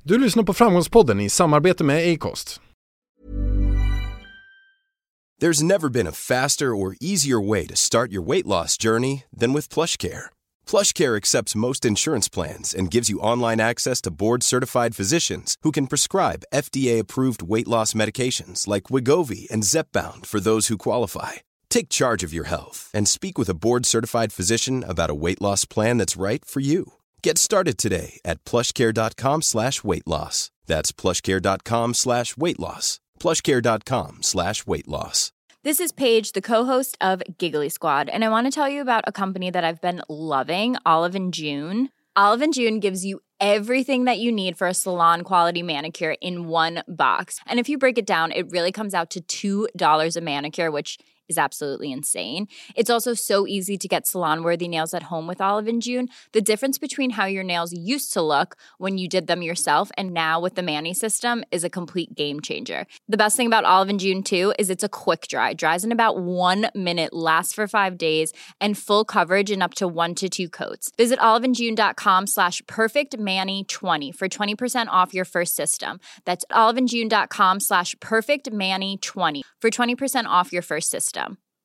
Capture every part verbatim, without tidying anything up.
Du lyssnar på Framgångspodden i samarbete med Acast. There's never been a faster or easier way to start your weight loss journey than with PlushCare. PlushCare accepts most insurance plans and gives you online access to board-certified physicians who can prescribe F D A-approved weight loss medications like Wegovy and Zepbound for those who qualify. Take charge of your health and speak with a board-certified physician about a weight loss plan that's right for you. Get started today at plushcare.com slash weight loss. That's plushcare.com slash weight loss. plushcare.com slash weight loss. This is Paige, the co-host of Giggly Squad, and I want to tell you about a company that I've been loving, Olive and June. Olive and June gives you everything that you need for a salon-quality manicure in one box. And if you break it down, it really comes out to two dollars a manicure, which is absolutely insane. It's also so easy to get salon-worthy nails at home with Olive and June. The difference between how your nails used to look when you did them yourself and now with the Mani system is a complete game changer. The best thing about Olive and June, too, is it's a quick dry. Dries in about one minute, lasts for five days, and full coverage in up to one to two coats. Visit oliveandjune.com slash perfectmani20 for twenty percent off your first system. That's oliveandjune.com slash perfectmani20 for twenty percent off your first system.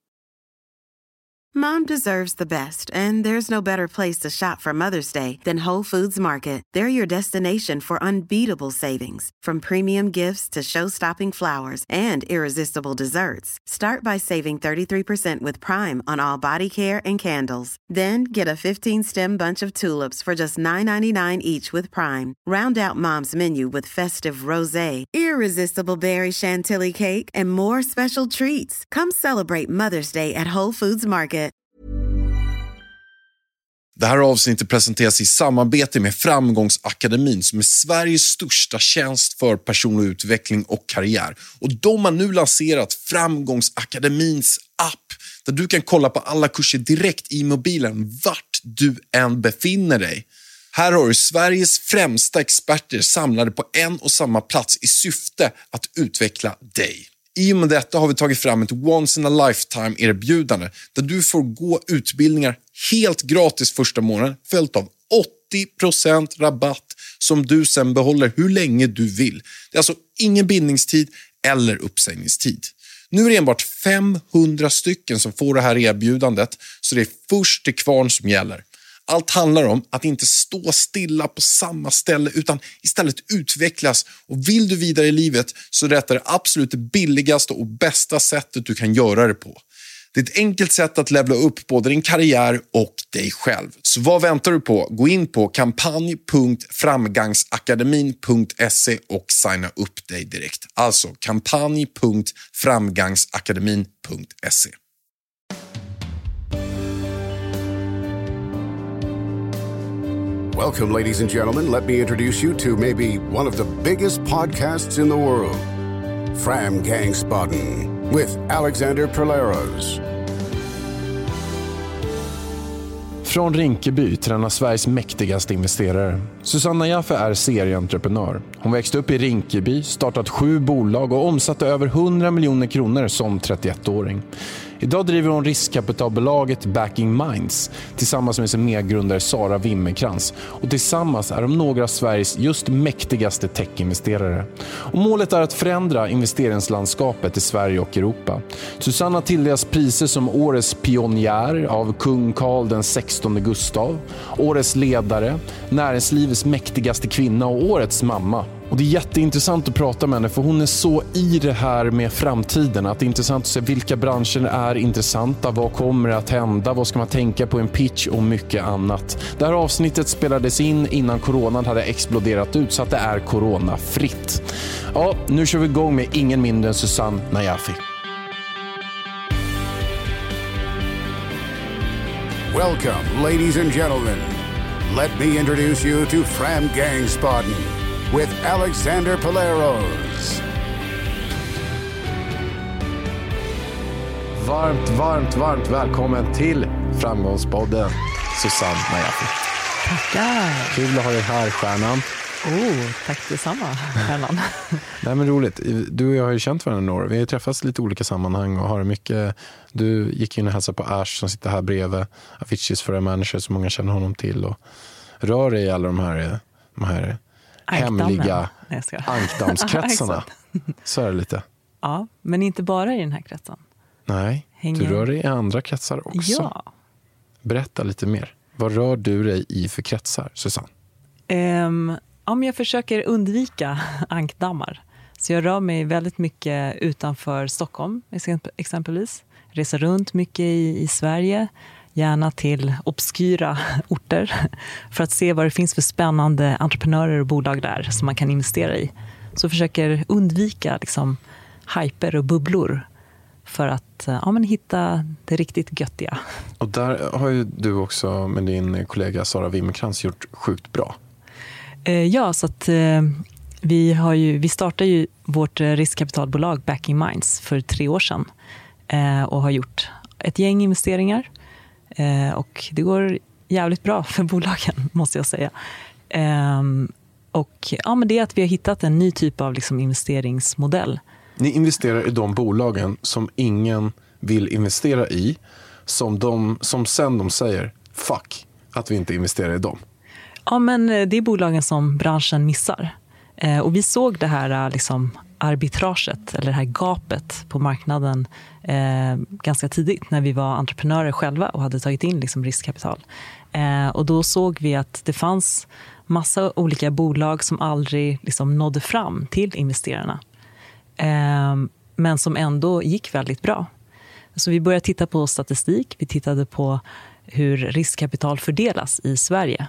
Mom deserves the best, and there's no better place to shop for Mother's Day than Whole Foods Market. They're your destination for unbeatable savings, from premium gifts to show-stopping flowers and irresistible desserts. Start by saving thirty-three percent with Prime on all body care and candles. Then get a fifteen-stem bunch of tulips for just nine ninety-nine each with Prime. Round out Mom's menu with festive rosé, irresistible berry chantilly cake, and more special treats. Come celebrate Mother's Day at Whole Foods Market. Det här avsnittet presenteras i samarbete med Framgångsakademin som är Sveriges största tjänst för personlig utveckling och karriär. Och de har nu lanserat Framgångsakademins app där du kan kolla på alla kurser direkt i mobilen vart du än befinner dig. Här har du Sveriges främsta experter samlade på en och samma plats i syfte att utveckla dig. I och med detta har vi tagit fram ett once in a lifetime erbjudande där du får gå utbildningar helt gratis första månaden följt av åttio procent rabatt som du sen behåller hur länge du vill. Det är alltså ingen bindningstid eller uppsägningstid. Nu är det enbart femhundra stycken som får det här erbjudandet, så det är först till kvarn som gäller. Allt handlar om att inte stå stilla på samma ställe utan istället utvecklas. Och vill du vidare i livet så är detta det absolut billigaste och bästa sättet du kan göra det på. Det är ett enkelt sätt att levla upp både din karriär och dig själv. Så vad väntar du på? Gå in på kampanj punkt framgangsakademin punkt se och signa upp dig direkt. Alltså kampanj punkt framgangsakademin punkt se. Welcome, ladies and gentlemen. Let me introduce you to maybe one of the biggest podcasts in the world, Framgångsbodden, with Alexander Perleros. Från Rinkeby till en av Sveriges mäktigaste investerare. Susanna Jaffe är serieentreprenör. Hon växte upp i Rinkeby, startat sju bolag och omsatte över hundra miljoner kronor som trettioettåring. Idag driver hon riskkapitalbolaget Backing Minds tillsammans med sin medgrundare Sara Wimmerkrans. Och tillsammans är de några av Sveriges just mäktigaste techinvesterare. Och målet är att förändra investeringslandskapet i Sverige och Europa. Susanna tilldelas priser som Årets pionjär av kung Carl den sextonde Gustav, Årets ledare, Näringslivets mäktigaste kvinna och Årets mamma. Och det är jätteintressant att prata med henne för hon är så i det här med framtiden. Att det är intressant att se vilka branscher är intressanta, vad kommer att hända, vad ska man tänka på en pitch och mycket annat. Det här avsnittet spelades in innan coronan hade exploderat ut så att det är coronafritt. Ja, nu kör vi igång med ingen mindre än Susanna Jaffe. Welcome, ladies and gentlemen. Let me introduce you to Framgångsbodden with Alexander Perleros. Varmt, varmt, varmt välkommen till Framgångspodden, Susanna Jaffe. Tackar. Kul att ha dig här, stjärnan. Oh, tack detsamma, stjärnan. Nej, men roligt. Du och jag har ju känt varandra några år. Vi har träffats i lite olika sammanhang och har mycket. Du gick in och hälsade på Ash som sitter här bredvid. Aviciis förra manager som många känner honom till. Och rör dig i alla de här, de här hemliga Nej, jag ankdammskretsarna. Så är det lite. Ja, men inte bara i den här kretsen. Nej, Hänger... du rör dig i andra kretsar också. Ja. Berätta lite mer. Vad rör du dig i för kretsar, Susanne? Um, om jag försöker undvika ankdammar. Så jag rör mig väldigt mycket utanför Stockholm exempelvis. Reser runt mycket i, i Sverige. Gärna till obskyra orter. För att se vad det finns för spännande entreprenörer och bolag där som man kan investera i. Så försöker undvika liksom, hyper och bubblor. För att ja, men hitta det riktigt göttiga. Och där har ju du också med din kollega Sara Wimmerkrantz gjort sjukt bra. Eh, ja, så att eh, vi, har ju, vi startade ju vårt riskkapitalbolag Backing Minds för tre år sedan. Eh, och har gjort ett gäng investeringar. Eh, och det går jävligt bra för bolagen, måste jag säga. Eh, och ja, men det är att vi har hittat en ny typ av liksom, investeringsmodell. Ni investerar i de bolagen som ingen vill investera i, som, de, som sen de säger fuck att vi inte investerar i dem. Ja, men det är bolagen som branschen missar. Eh, och vi såg det här liksom, arbitraget, eller det här gapet på marknaden eh, ganska tidigt när vi var entreprenörer själva och hade tagit in liksom, riskkapital. Eh, och då såg vi att det fanns massa olika bolag som aldrig liksom, nådde fram till investerarna. Men som ändå gick väldigt bra. Så vi började titta på statistik. Vi tittade på hur riskkapital fördelas i Sverige.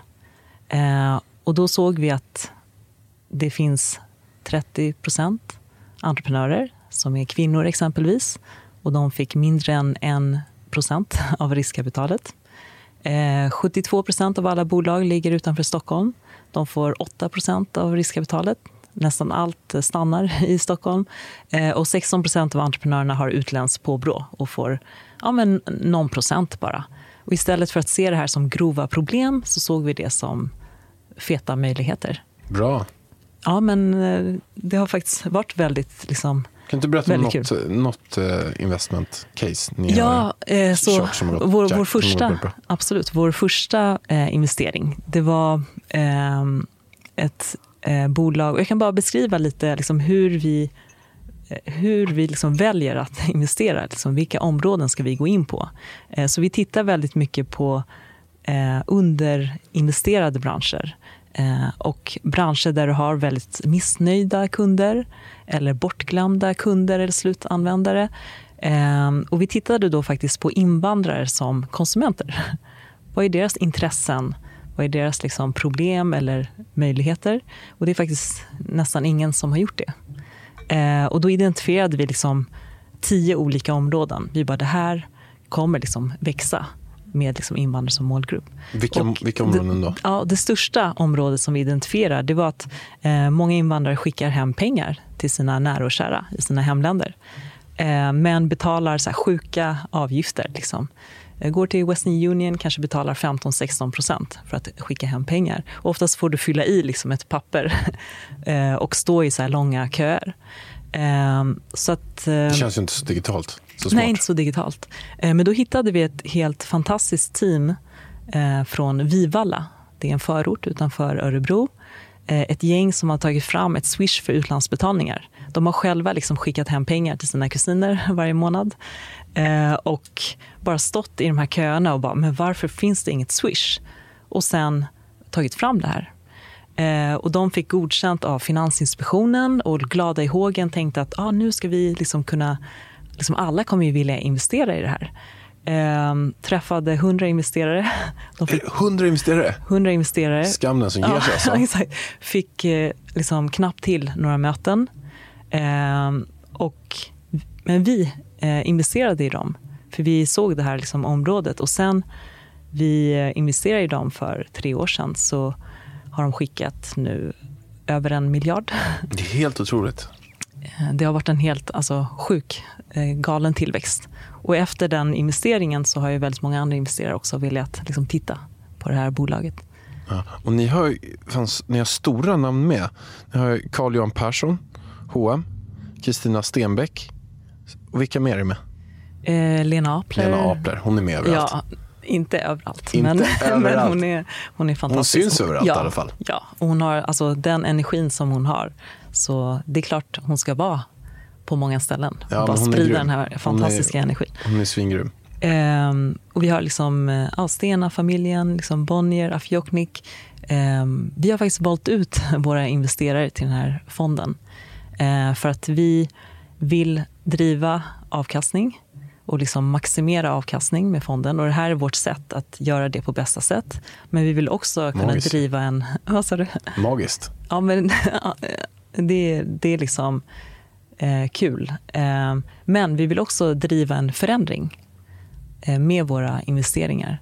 Och då såg vi att det finns trettio procent entreprenörer som är kvinnor exempelvis. Och de fick mindre än en procent av riskkapitalet. sjuttiotvå procent av alla bolag ligger utanför Stockholm. De får åtta procent av riskkapitalet. Nästan allt stannar i Stockholm. Eh, och sexton procent av entreprenörerna har utländskt påbrå och får ja, men någon procent bara. Och istället för att se det här som grova problem så såg vi det som feta möjligheter. Bra. Ja, men eh, det har faktiskt varit väldigt liksom, kan du berätta om något, något uh, investment case ni ja, har eh, så kört som har gått vår, jack, vår första, bra. absolut, vår första eh, investering, det var eh, ett Eh, bolag. Jag kan bara beskriva lite liksom, hur vi, eh, hur vi liksom, väljer att investera. Liksom, vilka områden ska vi gå in på? Eh, så vi tittar väldigt mycket på eh, underinvesterade branscher. Eh, och branscher där du har väldigt missnöjda kunder eller bortglömda kunder eller slutanvändare. Eh, och vi tittade då faktiskt på invandrare som konsumenter. Vad är deras intressen? Vad är deras liksom, problem eller möjligheter? Och det är faktiskt nästan ingen som har gjort det. Eh, och då identifierade vi liksom tio olika områden. Vi bara, det här kommer liksom växa med liksom invandrare som målgrupp. Vilka, och vilka områden då? Det, ja, det största området som vi identifierade, det var att eh, många invandrare skickar hem pengar till sina nära och kära i sina hemländer. Eh, men betalar så här, sjuka avgifter liksom. Går till Western Union, kanske betalar femton till sexton procent för att skicka hem pengar. Och oftast får du fylla i liksom ett papper och stå i så här långa köer. Så att, det känns ju inte så digitalt. Så smart. Nej, inte så digitalt. Men då hittade vi ett helt fantastiskt team från Vivalla. Det är en förort utanför Örebro. Ett gäng som har tagit fram ett Swish för utlandsbetalningar. De har själva liksom skickat hem pengar till sina kusiner varje månad. Eh, och bara stått i de här köerna och bara, men varför finns det inget Swish? Och sen tagit fram det här. Eh, och de fick godkänt av Finansinspektionen och glada i hågen tänkte att ah, nu ska vi liksom kunna, liksom alla kommer ju vilja investera i det här. Eh, träffade hundra investerare. De fick hundra investerare? hundra investerare. Skam den som ger sig alltså. Exakt. Fick eh, liksom knappt till några möten. Eh, och, men vi eh, investerade i dem. För vi såg det här liksom, området. Och sen vi eh, investerade i dem för tre år sedan så har de skickat nu över en miljard. Det är helt otroligt. Det har varit en helt alltså, sjuk, eh, galen tillväxt. Och efter den investeringen så har ju väldigt många andra investerare också velat liksom, titta på det här bolaget. Ja, och ni har, fanns, ni har stora namn med. Ni har Carl-Johan Persson, H och M, Kristina Stenbeck. Och vilka mer är med? Eh, Lena Apler. Lena Apler, hon är med överallt. Ja, Inte överallt. Inte men, överallt. men hon är, hon är fantastisk. Hon syns överallt ja, i alla fall. Ja, och hon har alltså den energin som hon har. Så det är klart hon ska vara på många ställen. Ja, bara sprida den här fantastiska hon är, energin. Hon är svingrym. Um, och vi har liksom ja, Stena-familjen, liksom Bonnier, Afjoknik. Um, vi har faktiskt valt ut våra investerare till den här fonden. Uh, för att vi vill driva avkastning och liksom maximera avkastning med fonden. Och det här är vårt sätt att göra det på bästa sätt. Men vi vill också kunna Magiskt. driva en... Vad sa du? Magiskt. Ja, men det, det är liksom eh, kul. Eh, men vi vill också driva en förändring eh, med våra investeringar.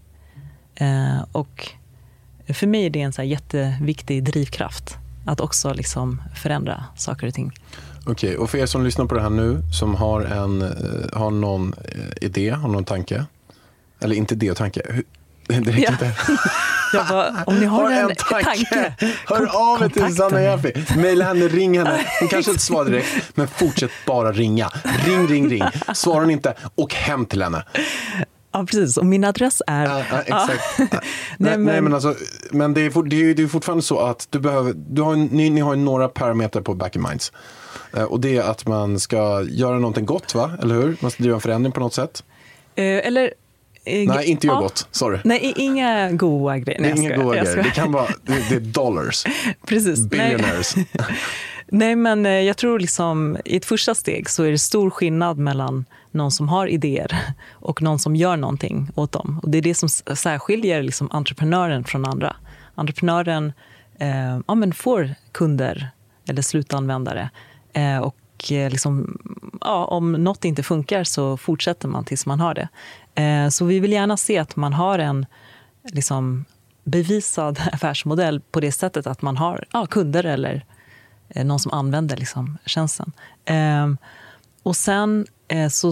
Eh, och för mig är det en så här jätteviktig drivkraft att också liksom förändra saker och ting. Okej, okay, och för er som lyssnar på det här nu som har, en, har någon idé, har någon tanke, eller inte idé och tanke, det räcker ja. inte. Jag bara, om ni har, har en, en tanke, tanke hör av er till Susanna Jaffe. Maila henne, ring henne. Hon kanske inte svarar direkt, men fortsätt bara ringa. Ring, ring, ring. Svarar hon inte, åk hem till henne. Ja, precis. Och min adress är... Ja, ja, exakt. Ja. nej, nej, men... nej, men alltså, men det är, for, det är, det är fortfarande så att du behöver, du har, ni, ni har några parametrar på Back in Minds. Uh, och det är att man ska göra någonting gott, va? Eller hur? Man ska driva en förändring på något sätt. Uh, eller... Nej, inte gör ja. gott. Sorry. Nej, inga goda grejer. Nej, inga goda grejer. Det kan vara, det, det är dollars. Precis. Billionaires. Nej. Nej, men jag tror liksom i ett första steg så är det stor skillnad mellan någon som har idéer och någon som gör någonting åt dem. Och det är det som särskiljer liksom entreprenören från andra. Entreprenören eh, ja, men får kunder eller slutanvändare eh, och liksom, ja, om något inte funkar så fortsätter man tills man har det. Eh, så vi vill gärna se att man har en liksom, bevisad affärsmodell på det sättet att man har ja, kunder eller eh, någon som använder liksom, tjänsten. Eh, och sen eh, så,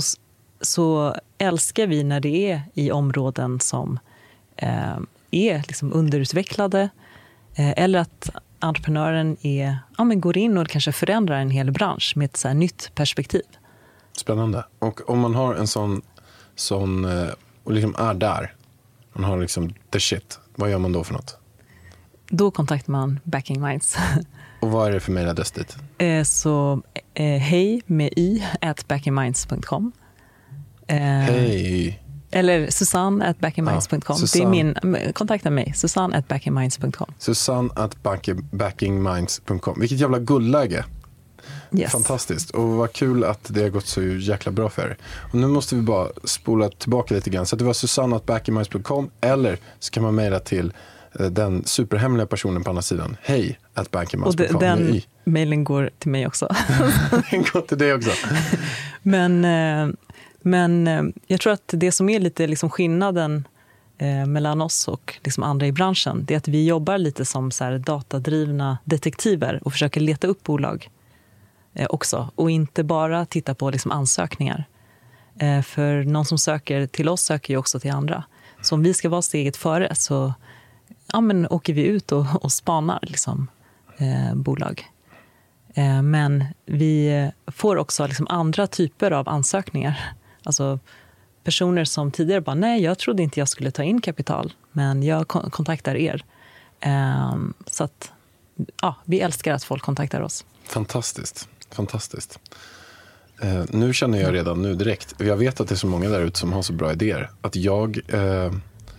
så älskar vi när det är i områden som eh, är liksom, underutvecklade eh, eller att entreprenören är, ja, men går in och kanske förändrar en hel bransch med ett så här nytt perspektiv. Spännande. Och om man har en sån, sån och liksom är där, man har liksom the shit, vad gör man då för något? Då kontaktar man Back in Minds. Och vad är det för mejladress dit? Eh, så eh, hej med y at backinminds punkt com. Eh, hej. Eller Susanne at backinminds punkt com. Ja, det är min, kontakta mig. Susanne at backinminds punkt com. Susanne at backingminds punkt com. Vilket jävla guldläge. Yes. Fantastiskt. Och vad kul att det har gått så jäkla bra för er. Och nu måste vi bara spola tillbaka lite grann. Så att det var Susanne at backingminds punkt com. Eller så kan man mejla till den superhemliga personen på andra sidan. Hej at backingminds punkt com. Och den mejlen går till mig också. Den går till dig också. Men... Eh, Men eh, jag tror att det som är lite liksom skillnaden eh, mellan oss och liksom andra i branschen, det är att vi jobbar lite som så här datadrivna detektiver och försöker leta upp bolag eh, också. Och inte bara titta på liksom ansökningar. Eh, för någon som söker till oss söker ju också till andra. Så om vi ska vara steget före så ja, men åker vi ut och, och spanar liksom, eh, bolag. Eh, men vi får också liksom andra typer av ansökningar. Alltså personer som tidigare bara, nej jag trodde inte jag skulle ta in kapital, men jag kontaktar er. Um, så att, ja, vi älskar att folk kontaktar oss. Fantastiskt, fantastiskt. Uh, nu känner jag redan nu direkt, jag vet att det är så många där ute som har så bra idéer, att jag, uh, uh,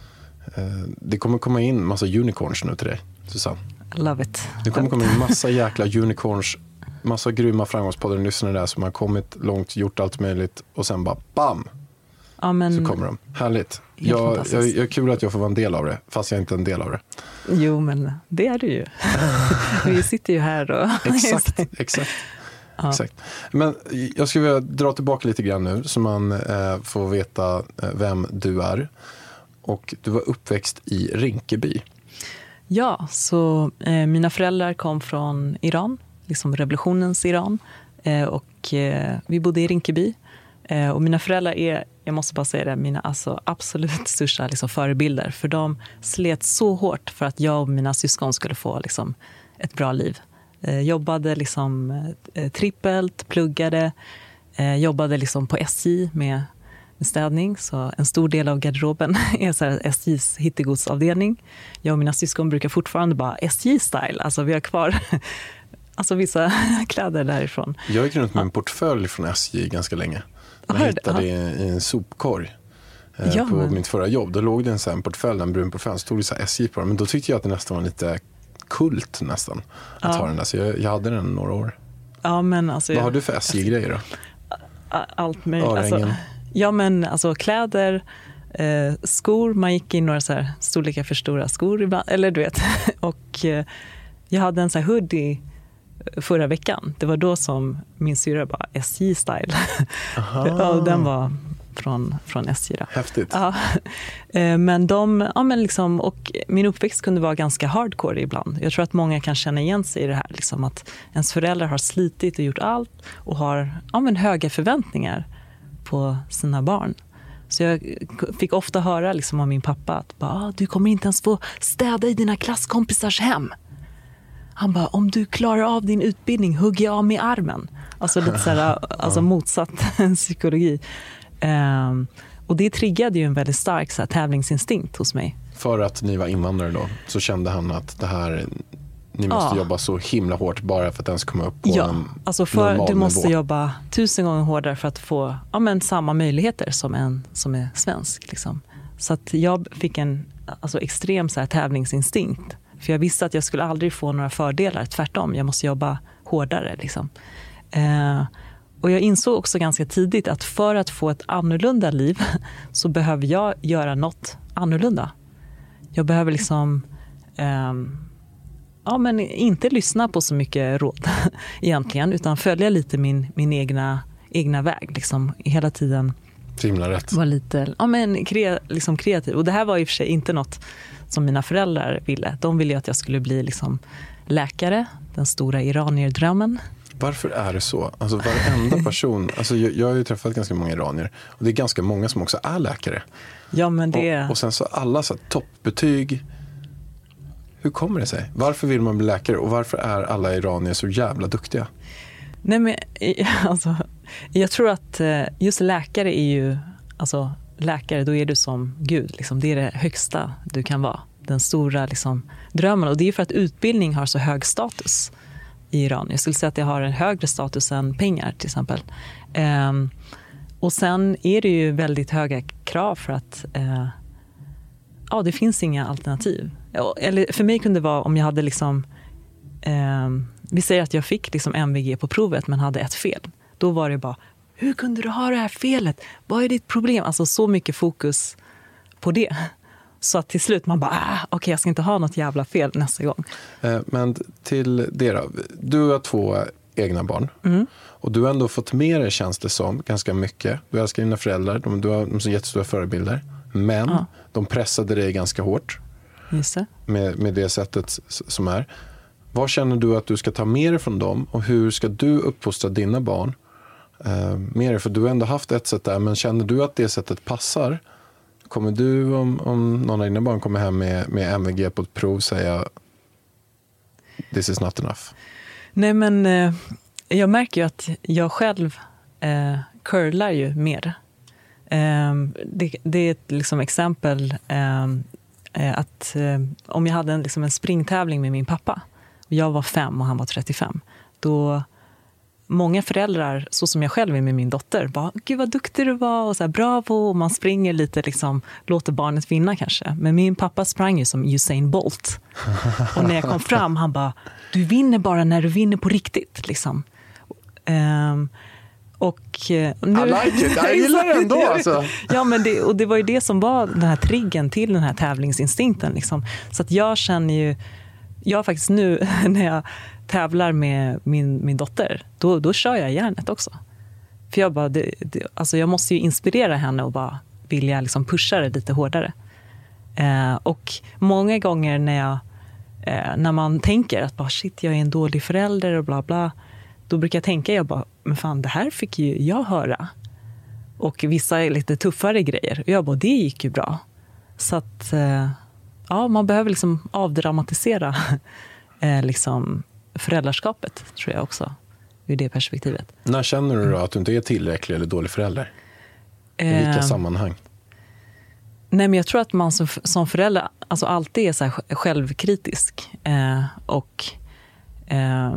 det kommer komma in massa unicorns nu till dig, Susanne. Love it. Det kommer komma in massa jäkla unicorns, massa grymma framgångspodden lyssnare där som har kommit långt, gjort allt möjligt och sen bara bam, ja, men, så kommer de. Härligt. Jag, jag, jag är kul att jag får vara en del av det, fast jag är inte en del av det. Jo, men det är du ju. Vi sitter ju här och... Exakt, exakt. Ja. Exakt. Men jag skulle vilja dra tillbaka lite grann nu så man eh, får veta eh, vem du är. Och du var uppväxt i Rinkeby. Ja, så eh, mina föräldrar kom från Iran, liksom revolutionens Iran. Eh, och eh, vi bodde i Rinkeby. Eh, och mina föräldrar är, jag måste bara säga det, mina alltså, absolut största liksom, förebilder. För de slet så hårt för att jag och mina syskon skulle få liksom, ett bra liv. Eh, jobbade liksom, eh, trippelt, pluggade, eh, jobbade liksom, på S J med med städning. Så en stor del av garderoben är så här S J:s hittegodsavdelning. Jag och mina syskon brukar fortfarande bara S J-style. Alltså vi har kvar alltså vissa kläder därifrån. Jag gick runt med en portfölj från S J ganska länge. Jag Hör, hittade det i en sopkorg eh, ja, på men... mitt förra jobb. Då låg det en sån portfölj, en brun portfölj. Så stod det så här S J på den. Men då tyckte jag att det nästan var lite kult nästan att ja. ha den där. Så jag, jag hade den några år. Ja, men alltså, vad har du för S J-grejer då? Allt möjligt. Alltså, ja, men alltså kläder, eh, skor. Man gick in några så här storlekar för stora skor ibland. Eller du vet. Och eh, jag hade en så här hoodie förra veckan. Det var då som min syra bara S J-style. Och den var från, från S J. Då. Häftigt. Ja. Men de, ja, men liksom, och min uppväxt kunde vara ganska hardcore ibland. Jag tror att många kan känna igen sig i det här. Liksom, att ens föräldrar har slitit och gjort allt och har ja, men höga förväntningar på sina barn. Så jag fick ofta höra liksom, av min pappa att bara, du kommer inte ens få städa i dina klasskompisars hem. Han bara, om du klarar av din utbildning hugger jag av med armen. Alltså lite så här, alltså motsatt psykologi. Um, och det triggade ju en väldigt stark så här, tävlingsinstinkt hos mig. För att ni var invandrare då så kände han att det här, ni måste ja. jobba så himla hårt bara för att ens komma upp på ja, en alltså för normal du måste nivå. Jobba tusen gånger hårdare för att få ja, men samma möjligheter som en som är svensk. Liksom. Så att jag fick en alltså, extrem så här, tävlingsinstinkt. För jag visste att jag skulle aldrig få några fördelar. Tvärtom, jag måste jobba hårdare. Liksom. Eh, och jag insåg också ganska tidigt att för att få ett annorlunda liv så behöver jag göra något annorlunda. Jag behöver liksom eh, ja, men inte lyssna på så mycket råd egentligen. Utan följa lite min, min egna, egna väg. Liksom, hela tiden rätt. Var lite ja, men, kre, liksom kreativ. Och det här var i och för sig inte något som mina föräldrar ville. De ville ju att jag skulle bli liksom läkare, den stora iranierdrömmen. Varför är det så? Alltså varenda person, alltså jag, jag har ju träffat ganska många iranier och det är ganska många som också är läkare. Ja, men det... och, och sen så alla så här, toppbetyg. Hur kommer det sig? Varför vill man bli läkare och varför är alla iranier så jävla duktiga? Nej, men alltså, jag tror att just läkare är ju, alltså läkare, då är du som Gud. Liksom. Det är det högsta du kan vara. Den stora liksom, drömmen. Och det är för att utbildning har så hög status i Iran. Jag skulle säga att det har en högre status än pengar till exempel. Um, och sen är det ju väldigt höga krav för att uh, ja, det finns inga alternativ. Eller för mig kunde det vara om jag hade liksom um, vi säger att jag fick liksom M V G på provet men hade ett fel. Då var det bara, hur kunde du ha det här felet? Vad är ditt problem? Alltså så mycket fokus på det. Så att till slut man bara, ah, okej okay, jag ska inte ha något jävla fel nästa gång. Eh, men till det då. Du har två egna barn. Mm. Och du har ändå fått med dig, känns det som, ganska mycket. Du älskar dina föräldrar. De, du har de som jättestora förebilder. Men ja. de pressade dig ganska hårt. Just det. Med, med det sättet som är. Vad känner du att du ska ta med dig från dem? Och hur ska du uppfostra dina barn? Eh, med dig? För du har ändå haft ett sätt där. Men känner du att det sättet passar? Kommer du, om, om någon av dina barn kommer hem med, med M V G på ett prov, säga this is not enough? Nej, men eh, jag märker ju att jag själv eh, curlar ju mer. Eh, det, det är ett liksom, exempel eh, att eh, om jag hade en, liksom, en springtävling med min pappa. Jag var fem och han var trettiofem. Då många föräldrar, så som jag själv är med min dotter, bara, gud vad duktig du var och så här, bravo, och man springer lite, liksom, låter barnet vinna kanske. Men min pappa sprang ju som Usain Bolt. Och när jag kom fram, han bara, du vinner bara när du vinner på riktigt, liksom. Um, och nu... I like it, jag gillar det ändå alltså. Ja, men det, och det var ju det som var den här triggen till den här tävlingsinstinkten, liksom. Så att jag känner ju, jag faktiskt nu när jag tävlar med min, min dotter, då, då kör jag järnet också. För jag bara, det, det, alltså jag måste ju inspirera henne och bara vilja liksom pusha det lite hårdare. Eh, och många gånger när jag eh, när man tänker att bara, shit, jag är en dålig förälder och bla bla, då brukar jag tänka, jag bara, men fan, det här fick ju jag höra. Och vissa är lite tuffare grejer. Och jag bara, det gick ju bra. Så att eh, ja, man behöver liksom avdramatisera eh, liksom föräldraskapet, tror jag också, ur det perspektivet. När känner du då att du inte är tillräcklig eller dålig förälder? I vilka Eh, sammanhang? Nej, men jag tror att man som, som förälder alltså alltid är så här självkritisk. Eh, och eh,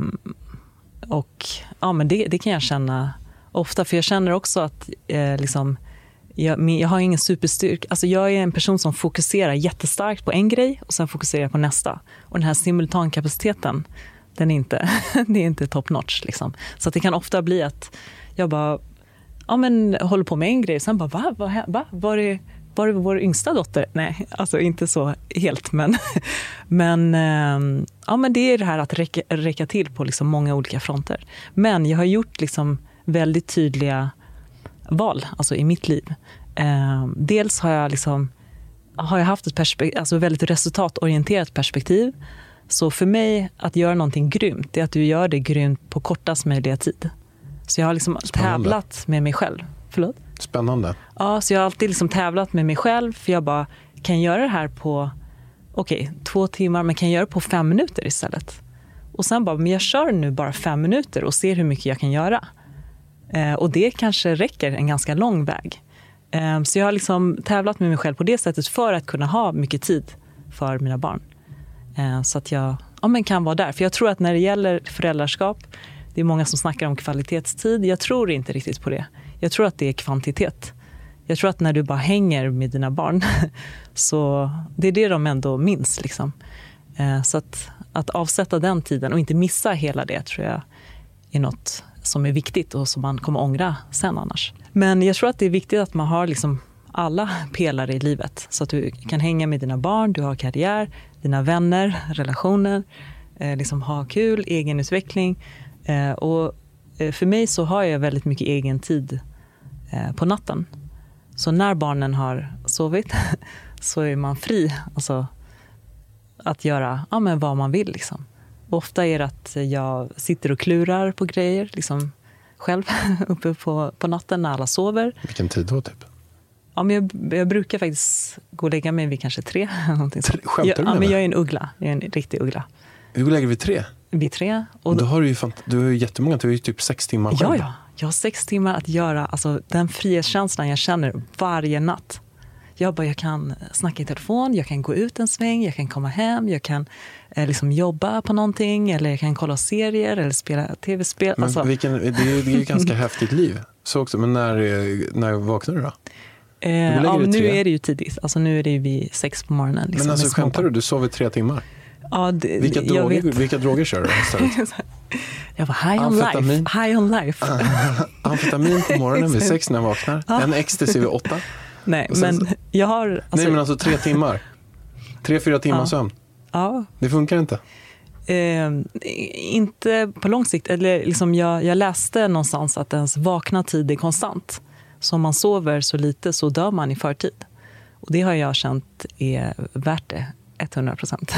och ja, men det, det kan jag känna ofta. För jag känner också att eh, liksom, jag, min, jag har ingen superstyrka. Alltså jag är en person som fokuserar jättestarkt på en grej och sen fokuserar på nästa. Och den här simultankapaciteten, den är inte, det är inte top notch. Liksom. Så att det kan ofta bli att jag bara ja, men, håller på med en grej och sen bara, va? va, va? Var det... Var det vår yngsta dotter? Nej, alltså inte så helt. Men, men, ja, men det är det här att räcka, räcka till på liksom många olika fronter. Men jag har gjort liksom väldigt tydliga val alltså i mitt liv. Eh, dels har jag, liksom, har jag haft ett perspektiv, alltså väldigt resultatorienterat perspektiv. Så för mig att göra någonting grymt är att du gör det grymt på kortast möjliga tid. Så jag har liksom tävlat med mig själv. Förlåt? Spännande. Ja, så jag har alltid liksom tävlat med mig själv. För jag bara, kan jag göra det här på okej, okay, två timmar, men kan jag göra det på fem minuter istället? Och sen bara, men jag kör nu bara fem minuter och ser hur mycket jag kan göra. Eh, och det kanske räcker en ganska lång väg. Eh, så jag har liksom tävlat med mig själv på det sättet för att kunna ha mycket tid för mina barn. Eh, så att jag ja, men kan vara där. För jag tror att när det gäller föräldraskap, det är många som snackar om kvalitetstid. Jag tror inte riktigt på det. Jag tror att det är kvantitet. Jag tror att när du bara hänger med dina barn så det är det de ändå minns. Liksom. Eh, så att, att avsätta den tiden och inte missa hela det tror jag är något som är viktigt och som man kommer ångra sen annars. Men jag tror att det är viktigt att man har liksom alla pelare i livet. Så att du kan hänga med dina barn, du har karriär, dina vänner, relationer, eh, liksom ha kul, egenutveckling. Eh, och eh, för mig så har jag väldigt mycket egen tid eh, på natten. Så när barnen har sovit så är man fri alltså, att göra ja, men vad man vill. Liksom. Ofta är det att jag sitter och klurar på grejer liksom, själv uppe på, på natten när alla sover. Vilken tid då typ? Ja, men jag, jag brukar faktiskt gå och lägga mig vid kanske tre. tre skämtar jag, du med ja, men mig? jag är en uggla. Jag är en riktig uggla. Du går och lägger vid tre? Vid tre. Och då har du ju, fant- du har ju jättemånga, du har ju typ sex timmar själv. Ja, ja. Jag har sex timmar att göra. Alltså, den frihetskänslan jag känner varje natt. Jag bara, jag kan snacka i telefon, jag kan gå ut en sväng, jag kan komma hem, jag kan eh, liksom jobba på någonting, eller jag kan kolla serier eller spela tv-spel. Men alltså. vilken, det är ju det är ju ganska häftigt liv. Så också, men när, när vaknar du då? Eh, ja, nu är det ju tidigt. Alltså, nu är det ju vid sex på morgonen. Liksom, men alltså skämtar du? Du sover tre timmar? Ja, det, vilka, jag droger, vet. vilka droger kör du istället? Jag var high on life. High on life. Amfetamin på morgonen vid sex när jag vaknar. Ja. En ecstasy vid åtta. Nej, men så, jag har... Alltså, nej, men alltså tre timmar. Tre, fyra timmar ja. sömn. Ja. Det funkar inte. Eh, inte på lång sikt. Eller liksom jag, jag läste någonstans att ens vakna tid är konstant. Så om man sover så lite så dör man i förtid. Och det har jag känt är värt det. hundra procent.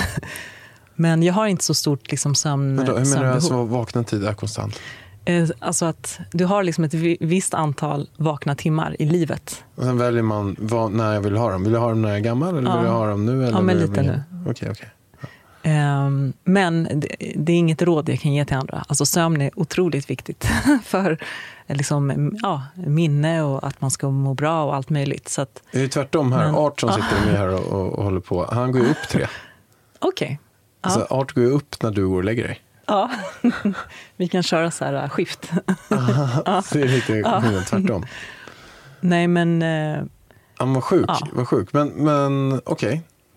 Men jag har inte så stort liksom, sömn, men då, hur menar du sömnbehov. alltså vakna tid är konstant? Eh, alltså att du har liksom ett visst antal vakna timmar i livet. Och sen väljer man vad, när jag vill ha dem. Vill jag ha dem när jag är gammal eller ja. vill jag ha dem nu? Eller ja, men vill lite jag... nu. Okej, okay, okej. Okay. Eh, men det, det är inget råd jag kan ge till andra. Alltså sömn är otroligt viktigt för liksom, ja, minne och att man ska må bra och allt möjligt. Så att, det är ju tvärtom här. Men, Art som ah. sitter med här och, och, och håller på. Han går ju upp tre. Okej. Okay. Alltså, ja. Art går ju upp när du går och lägger dig. Ja, vi kan köra så här skift. Ja. Det är lite ja. tvärtom. Nej, men... Eh, ja, vad sjuk. Ja. Vad sjuk. Men, men okej. Okay.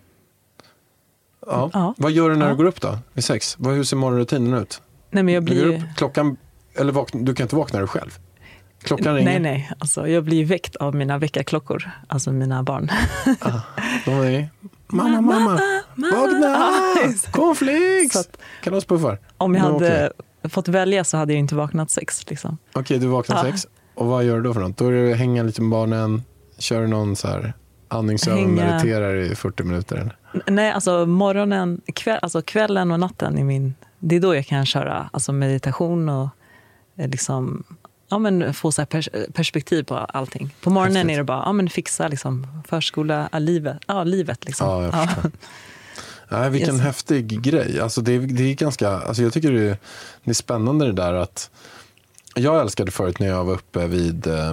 Ja. Ja. Vad gör du när ja. du går upp då? Vid sex? Hur ser morgonrutinen ut? Nej, men jag blir... Du, går upp, klockan, eller vakna, du kan inte vakna dig själv? Klockan ringer? Nej, nej. Alltså, jag blir väckt av mina väckarklockor. Alltså mina barn. Ah, de är... Mamma, mamma, mamma. Vakna! Konflikt! Kalaspuffar. Om jag nu hade okay. fått välja så hade jag inte vaknat sex. Liksom. Okej, okay, du vaknar ja. sex. Och vad gör du då för något? Då är det att hänga lite med barnen, kör någon så här andningsövning, hänga... mediterar i fyrtio minuter? Eller? Nej, alltså morgonen, kväll, alltså kvällen och natten är min... Det är då jag kan köra alltså meditation och liksom... Ja, men få så här pers- perspektiv på allting. På morgonen Häftigt. Är det bara ja, men fixa liksom, förskola, ja, livet. Ja, livet liksom. Ja, jag förstår. Ja. Ja, vilken yes. häftig grej. Alltså det, det är ganska, alltså jag tycker det är, det är spännande det där att jag älskade förut när jag var uppe vid,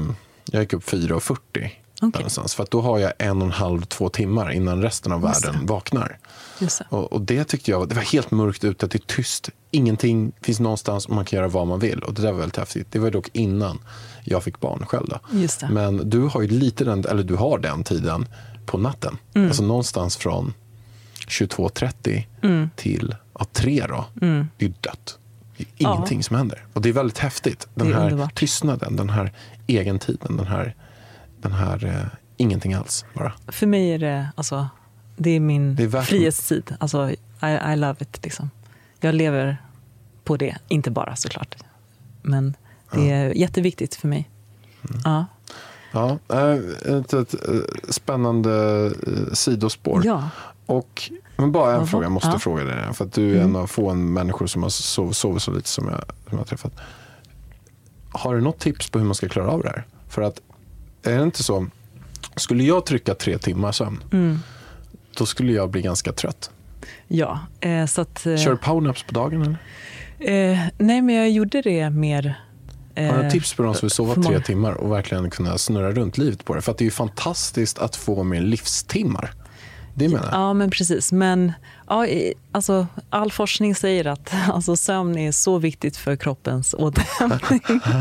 Jag gick upp fyra och fyrtio. Okay. För att då har jag en och en halv, två timmar innan resten av Just världen det. vaknar. Just det. Och, och det tyckte jag, det var helt mörkt ute, det är tyst. Ingenting finns någonstans och man kan göra vad man vill. Och det där var väldigt häftigt. Det var dock innan jag fick barn själv då. Just det. Men du har ju lite den, eller du har den tiden på natten. Mm. Alltså någonstans från tjugotvå trettio mm. till ja, tre då. Mm. Det är ju dött. Det är ingenting ja. som händer. Och det är väldigt häftigt. Den här underbart. tystnaden, den här egentiden, den här, den här eh, ingenting alls bara. För mig är det, alltså, det är min det är frihetstid. Alltså, I, I love it liksom. Jag lever på det, inte bara såklart. Men det är ja. jätteviktigt för mig. Mm. Ja. Ja, ett, ett, ett spännande sidospår. Ja. Och, men bara en Aha. fråga, jag måste ja. fråga dig. För att du är mm. en av få människor som har sov, sovit så lite som jag, som jag har träffat. Har du något tips på hur man ska klara av det här? För att, är det inte så, skulle jag trycka tre timmar sömn, mm. då skulle jag bli ganska trött. Ja, eh, så att... Eh, Kör du powernaps på dagen eller? Eh, nej, men jag gjorde det mer... Har du tips på de som vill sova tre timmar och verkligen kunna snurra runt livet på det? För att det är ju fantastiskt att få mer livstimmar. Det menar jag. Ja, men precis. Men ja, alltså, all forskning säger att alltså, sömn är så viktigt för kroppens återhämtning.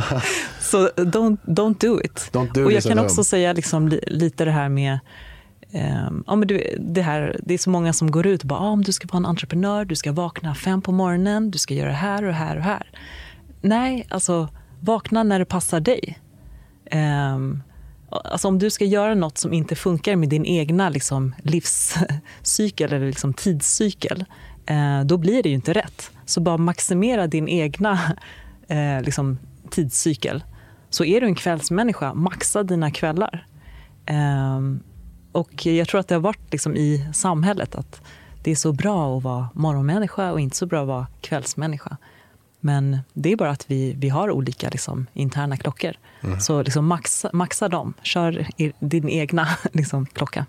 Så don't, don't do it. Don't do och jag it kan alone. också säga liksom, li, lite det här med... Um, ja, men du, det, här, det är så många som går ut och bara, ah, om du ska vara en entreprenör, du ska vakna fem på morgonen, du ska göra det här och det här och här. Nej, alltså... Vakna när det passar dig. Um, alltså om du ska göra något som inte funkar med din egna liksom, livscykel eller liksom, tidscykel, uh, då blir det ju inte rätt. Så bara maximera din egna uh, liksom, tidscykel. Så är du en kvällsmänniska, maxa dina kvällar. Um, och jag tror att det har varit liksom, i samhället att det är så bra att vara morgonmänniska och inte så bra att vara kvällsmänniska. Men det är bara att vi, vi har olika liksom, interna klockor. Mm. Så liksom, maxa, maxa dem. Kör i, din egna liksom, klocka.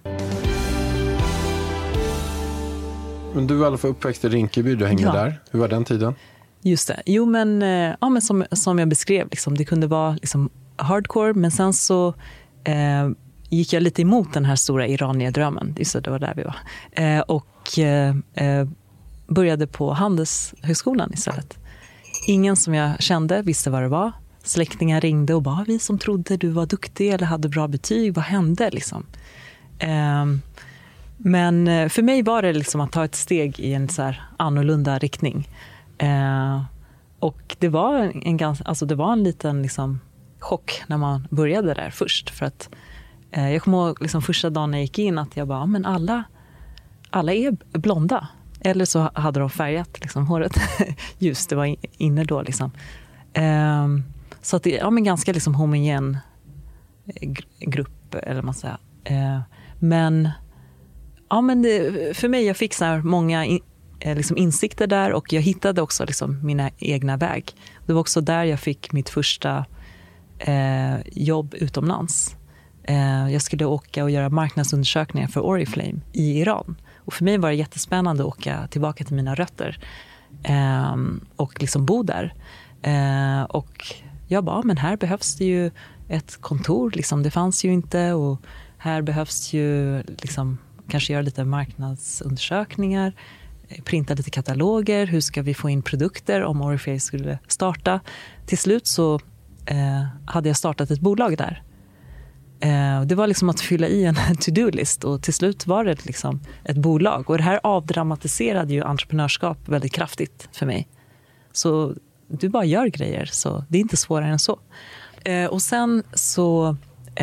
Men du var i alla fall uppväxt i Rinkeby. Du hängde ja. där. Hur var den tiden? Just det. Jo, men, ja, men som, som jag beskrev. Liksom, det kunde vara liksom, hardcore. Men sen så eh, gick jag lite emot den här stora Iranier-drömmen. Just det, det var där vi var. Eh, och eh, började på Handelshögskolan istället. Ingen som jag kände visste vad det var. Släktingar ringde och bara, vi som trodde du var duktig eller hade bra betyg, vad hände liksom? Eh, men för mig var det liksom att ta ett steg i en så här annorlunda riktning. Eh, och det var en, ganska, alltså det var en liten liksom chock när man började där först. För att eh, jag kommer ihåg liksom första dagen jag gick in att jag bara, men alla, alla är blonda. Eller så hade de färgat liksom, håret ljust, det var inne då. Liksom. Um, så att det är ja, men ganska liksom, homogen grupp, eller man säger. Uh, men, ja, men det, för mig, jag fick så här många in, liksom, insikter där och jag hittade också liksom, mina egna väg. Det var också där jag fick mitt första uh, jobb utomlands. Uh, jag skulle åka och göra marknadsundersökningar för Oriflame i Iran. Och för mig var det jättespännande att åka tillbaka till mina rötter eh, och liksom bo där. Eh, och jag bara, men här behövs det ju ett kontor. Liksom. Det fanns ju inte och här behövs ju liksom, kanske göra lite marknadsundersökningar, printa lite kataloger. Hur ska vi få in produkter om Oriflame skulle starta? Till slut så eh, hade jag startat ett bolag där. Det var liksom att fylla i en to-do-list och till slut var det liksom ett bolag. Och det här avdramatiserade ju entreprenörskap väldigt kraftigt för mig. Så du bara gör grejer, så det är inte svårare än så. Och sen så,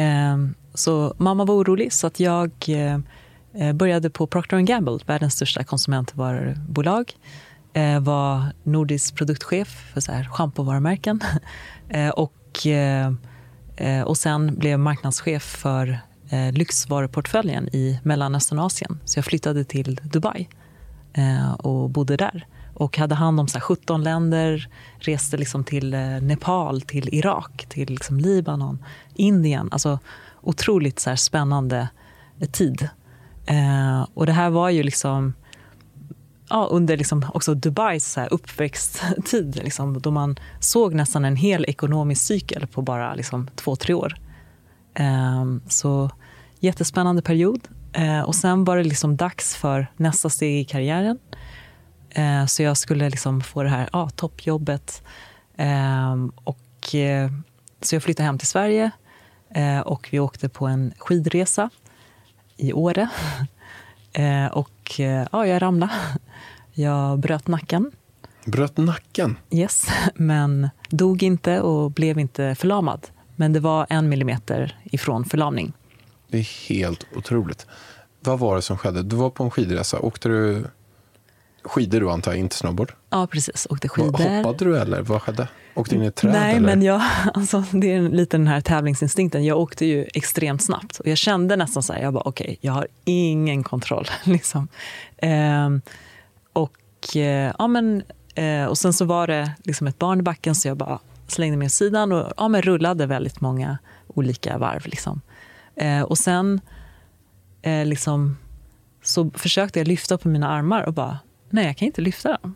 så mamma var orolig så att jag började på Procter and Gamble, världens största konsumentvarubolag. Var nordisk produktchef för så här shampoo-varumärken och Och sen blev jag marknadschef för eh, lyxvaruportföljen i Mellanöstern och Asien. Så jag flyttade till Dubai eh, och bodde där. Och hade hand om så här, sjutton länder, reste liksom till eh, Nepal, till Irak, till liksom, Libanon, Indien. Alltså otroligt så här, spännande eh, tid. Eh, och det här var ju liksom... Ja, under liksom också Dubais så här uppväxttid liksom, då man såg nästan en hel ekonomisk cykel på bara liksom två, tre år. Um, så jättespännande period. Uh, och sen var det liksom dags för nästa steg i karriären. Uh, så jag skulle liksom få det här ah, toppjobbet. Um, och, uh, så jag flyttade hem till Sverige. Uh, och vi åkte på en skidresa i Åre. uh, och uh, ja, jag ramlade. Jag bröt nacken. Bröt nacken? Yes, men dog inte och blev inte förlamad. Men det var en millimeter ifrån förlamning. Det är helt otroligt. Vad var det som skedde? Du var på en skidresa. Åkte du skidor du antar, inte snowboard? Ja, precis. Åkte skidor. Hoppade du eller vad skedde? Åkte in i ett träd? Nej, eller? men jag, alltså, det är lite den här tävlingsinstinkten. Jag åkte ju extremt snabbt. Och jag kände nästan så här, jag bara okej, okay, jag har ingen kontroll. liksom. Ehm, och, eh, ja, men, eh, och sen så var det liksom ett barn i backen så jag bara slängde mig åt sidan och ja, men rullade väldigt många olika varv. Liksom. Eh, och sen eh, liksom, så försökte jag lyfta på mina armar och bara, nej jag kan inte lyfta dem.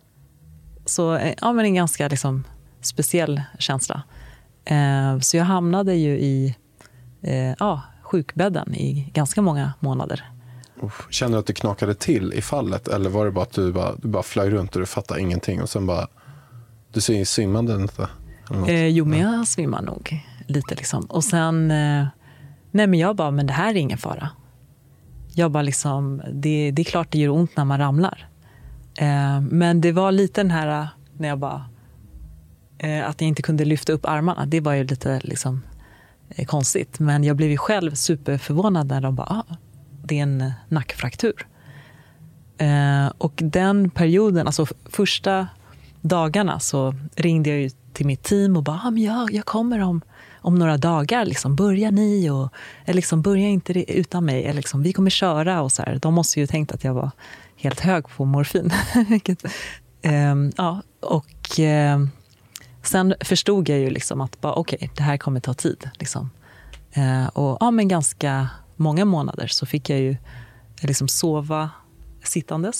Så eh, ja, men en ganska liksom, speciell känsla. Eh, så jag hamnade ju i eh, ja, sjukbädden i ganska många månader. Uff, kände du att det knakade till i fallet eller var det bara att du bara, du bara flög runt och du fattade ingenting och sen bara, du ser svimmande inte? Eh, jo, men jag svimmar nog lite liksom. Och sen, eh, nej men jag bara, men det här är ingen fara. Jag bara liksom, det, det är klart det gör ont när man ramlar. Eh, men det var lite den här, när jag bara, eh, att jag inte kunde lyfta upp armarna. Det var ju lite liksom eh, konstigt. Men jag blev ju själv superförvånad när de bara, ah, det är en nackfraktur. Eh, och den perioden, alltså första dagarna så ringde jag ju till mitt team och bara, ah, men jag, jag kommer om, om några dagar. Liksom, börjar ni? Och, eller liksom, börja inte utan mig. Eller liksom, vi kommer köra. Och så här. De måste ju tänkt att jag var helt hög på morfin. eh, ja, och eh, sen förstod jag ju liksom att bara, okej, okay, det här kommer ta tid. Liksom. Eh, och ja, men ganska många månader så fick jag ju liksom sova sittandes.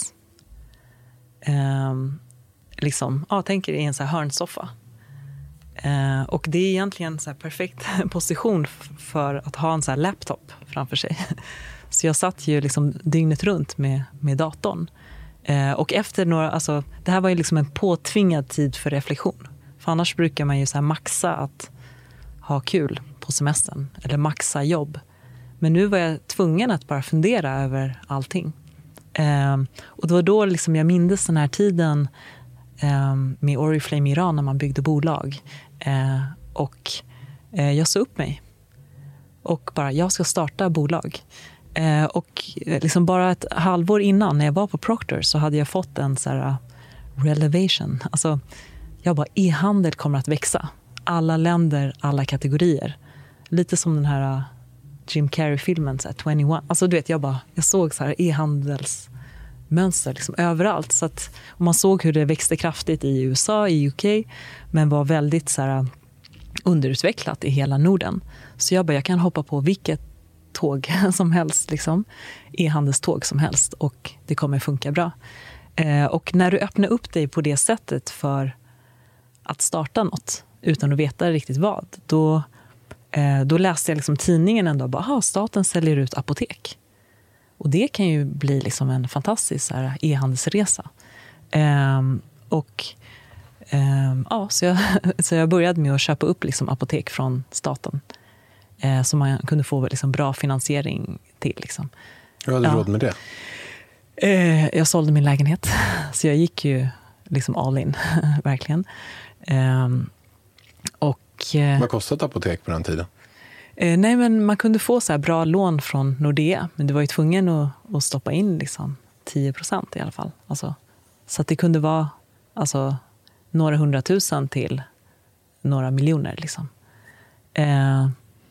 Eh, liksom, ja, tänker i en så här hörnsoffa. Eh, och det är egentligen så här perfekt position f- för att ha en så här laptop framför sig. Så jag satt ju liksom dygnet runt med, med datorn. Eh, och efter några, alltså, det här var ju liksom en påtvingad tid för reflektion. För annars brukar man ju så här maxa att ha kul på semestern. Eller maxa jobb. Men nu var jag tvungen att bara fundera över allting. Eh, och det var då liksom jag mindes den här tiden med Oriflame Iran när man byggde bolag. Eh, och eh, jag sa upp mig. Och bara, jag ska starta bolag. Eh, och liksom bara ett halvår innan, när jag var på Procter, så hade jag fått en så här revelation. Alltså, jag bara, e-handel kommer att växa. Alla länder, alla kategorier. Lite som den här Jim Carrey-filmen, så här, tjugoett. Alltså du vet, jag bara, jag såg så här e-handels mönster liksom överallt. Så att, och man såg hur det växte kraftigt i U S A, i U K, men var väldigt så här, underutvecklat i hela Norden. Så jag bara, jag kan hoppa på vilket tåg som helst, liksom, e-handelståg som helst, och det kommer funka bra. Eh, och när du öppnar upp dig på det sättet för att starta något utan att veta riktigt vad, då, eh, då läste jag liksom tidningen ändå, bara, aha, staten säljer ut apotek. Och det kan ju bli liksom en fantastisk så här, e-handelsresa. Ehm, och ehm, ja, så jag, så jag började med att köpa upp liksom apotek från staten. Eh, så man kunde få liksom bra finansiering till. Liksom. Hur hade du ja. råd med det? Eh, jag sålde min lägenhet. Så jag gick ju liksom all in, verkligen. Ehm, och, eh, Vad kostade ett apotek på den tiden? Eh, nej, men man kunde få så här bra lån från Nordea. Men du var ju tvungen att, att stoppa in liksom tio procent i alla fall. Alltså, så att det kunde vara alltså, några hundratusen till några miljoner. Liksom. Eh,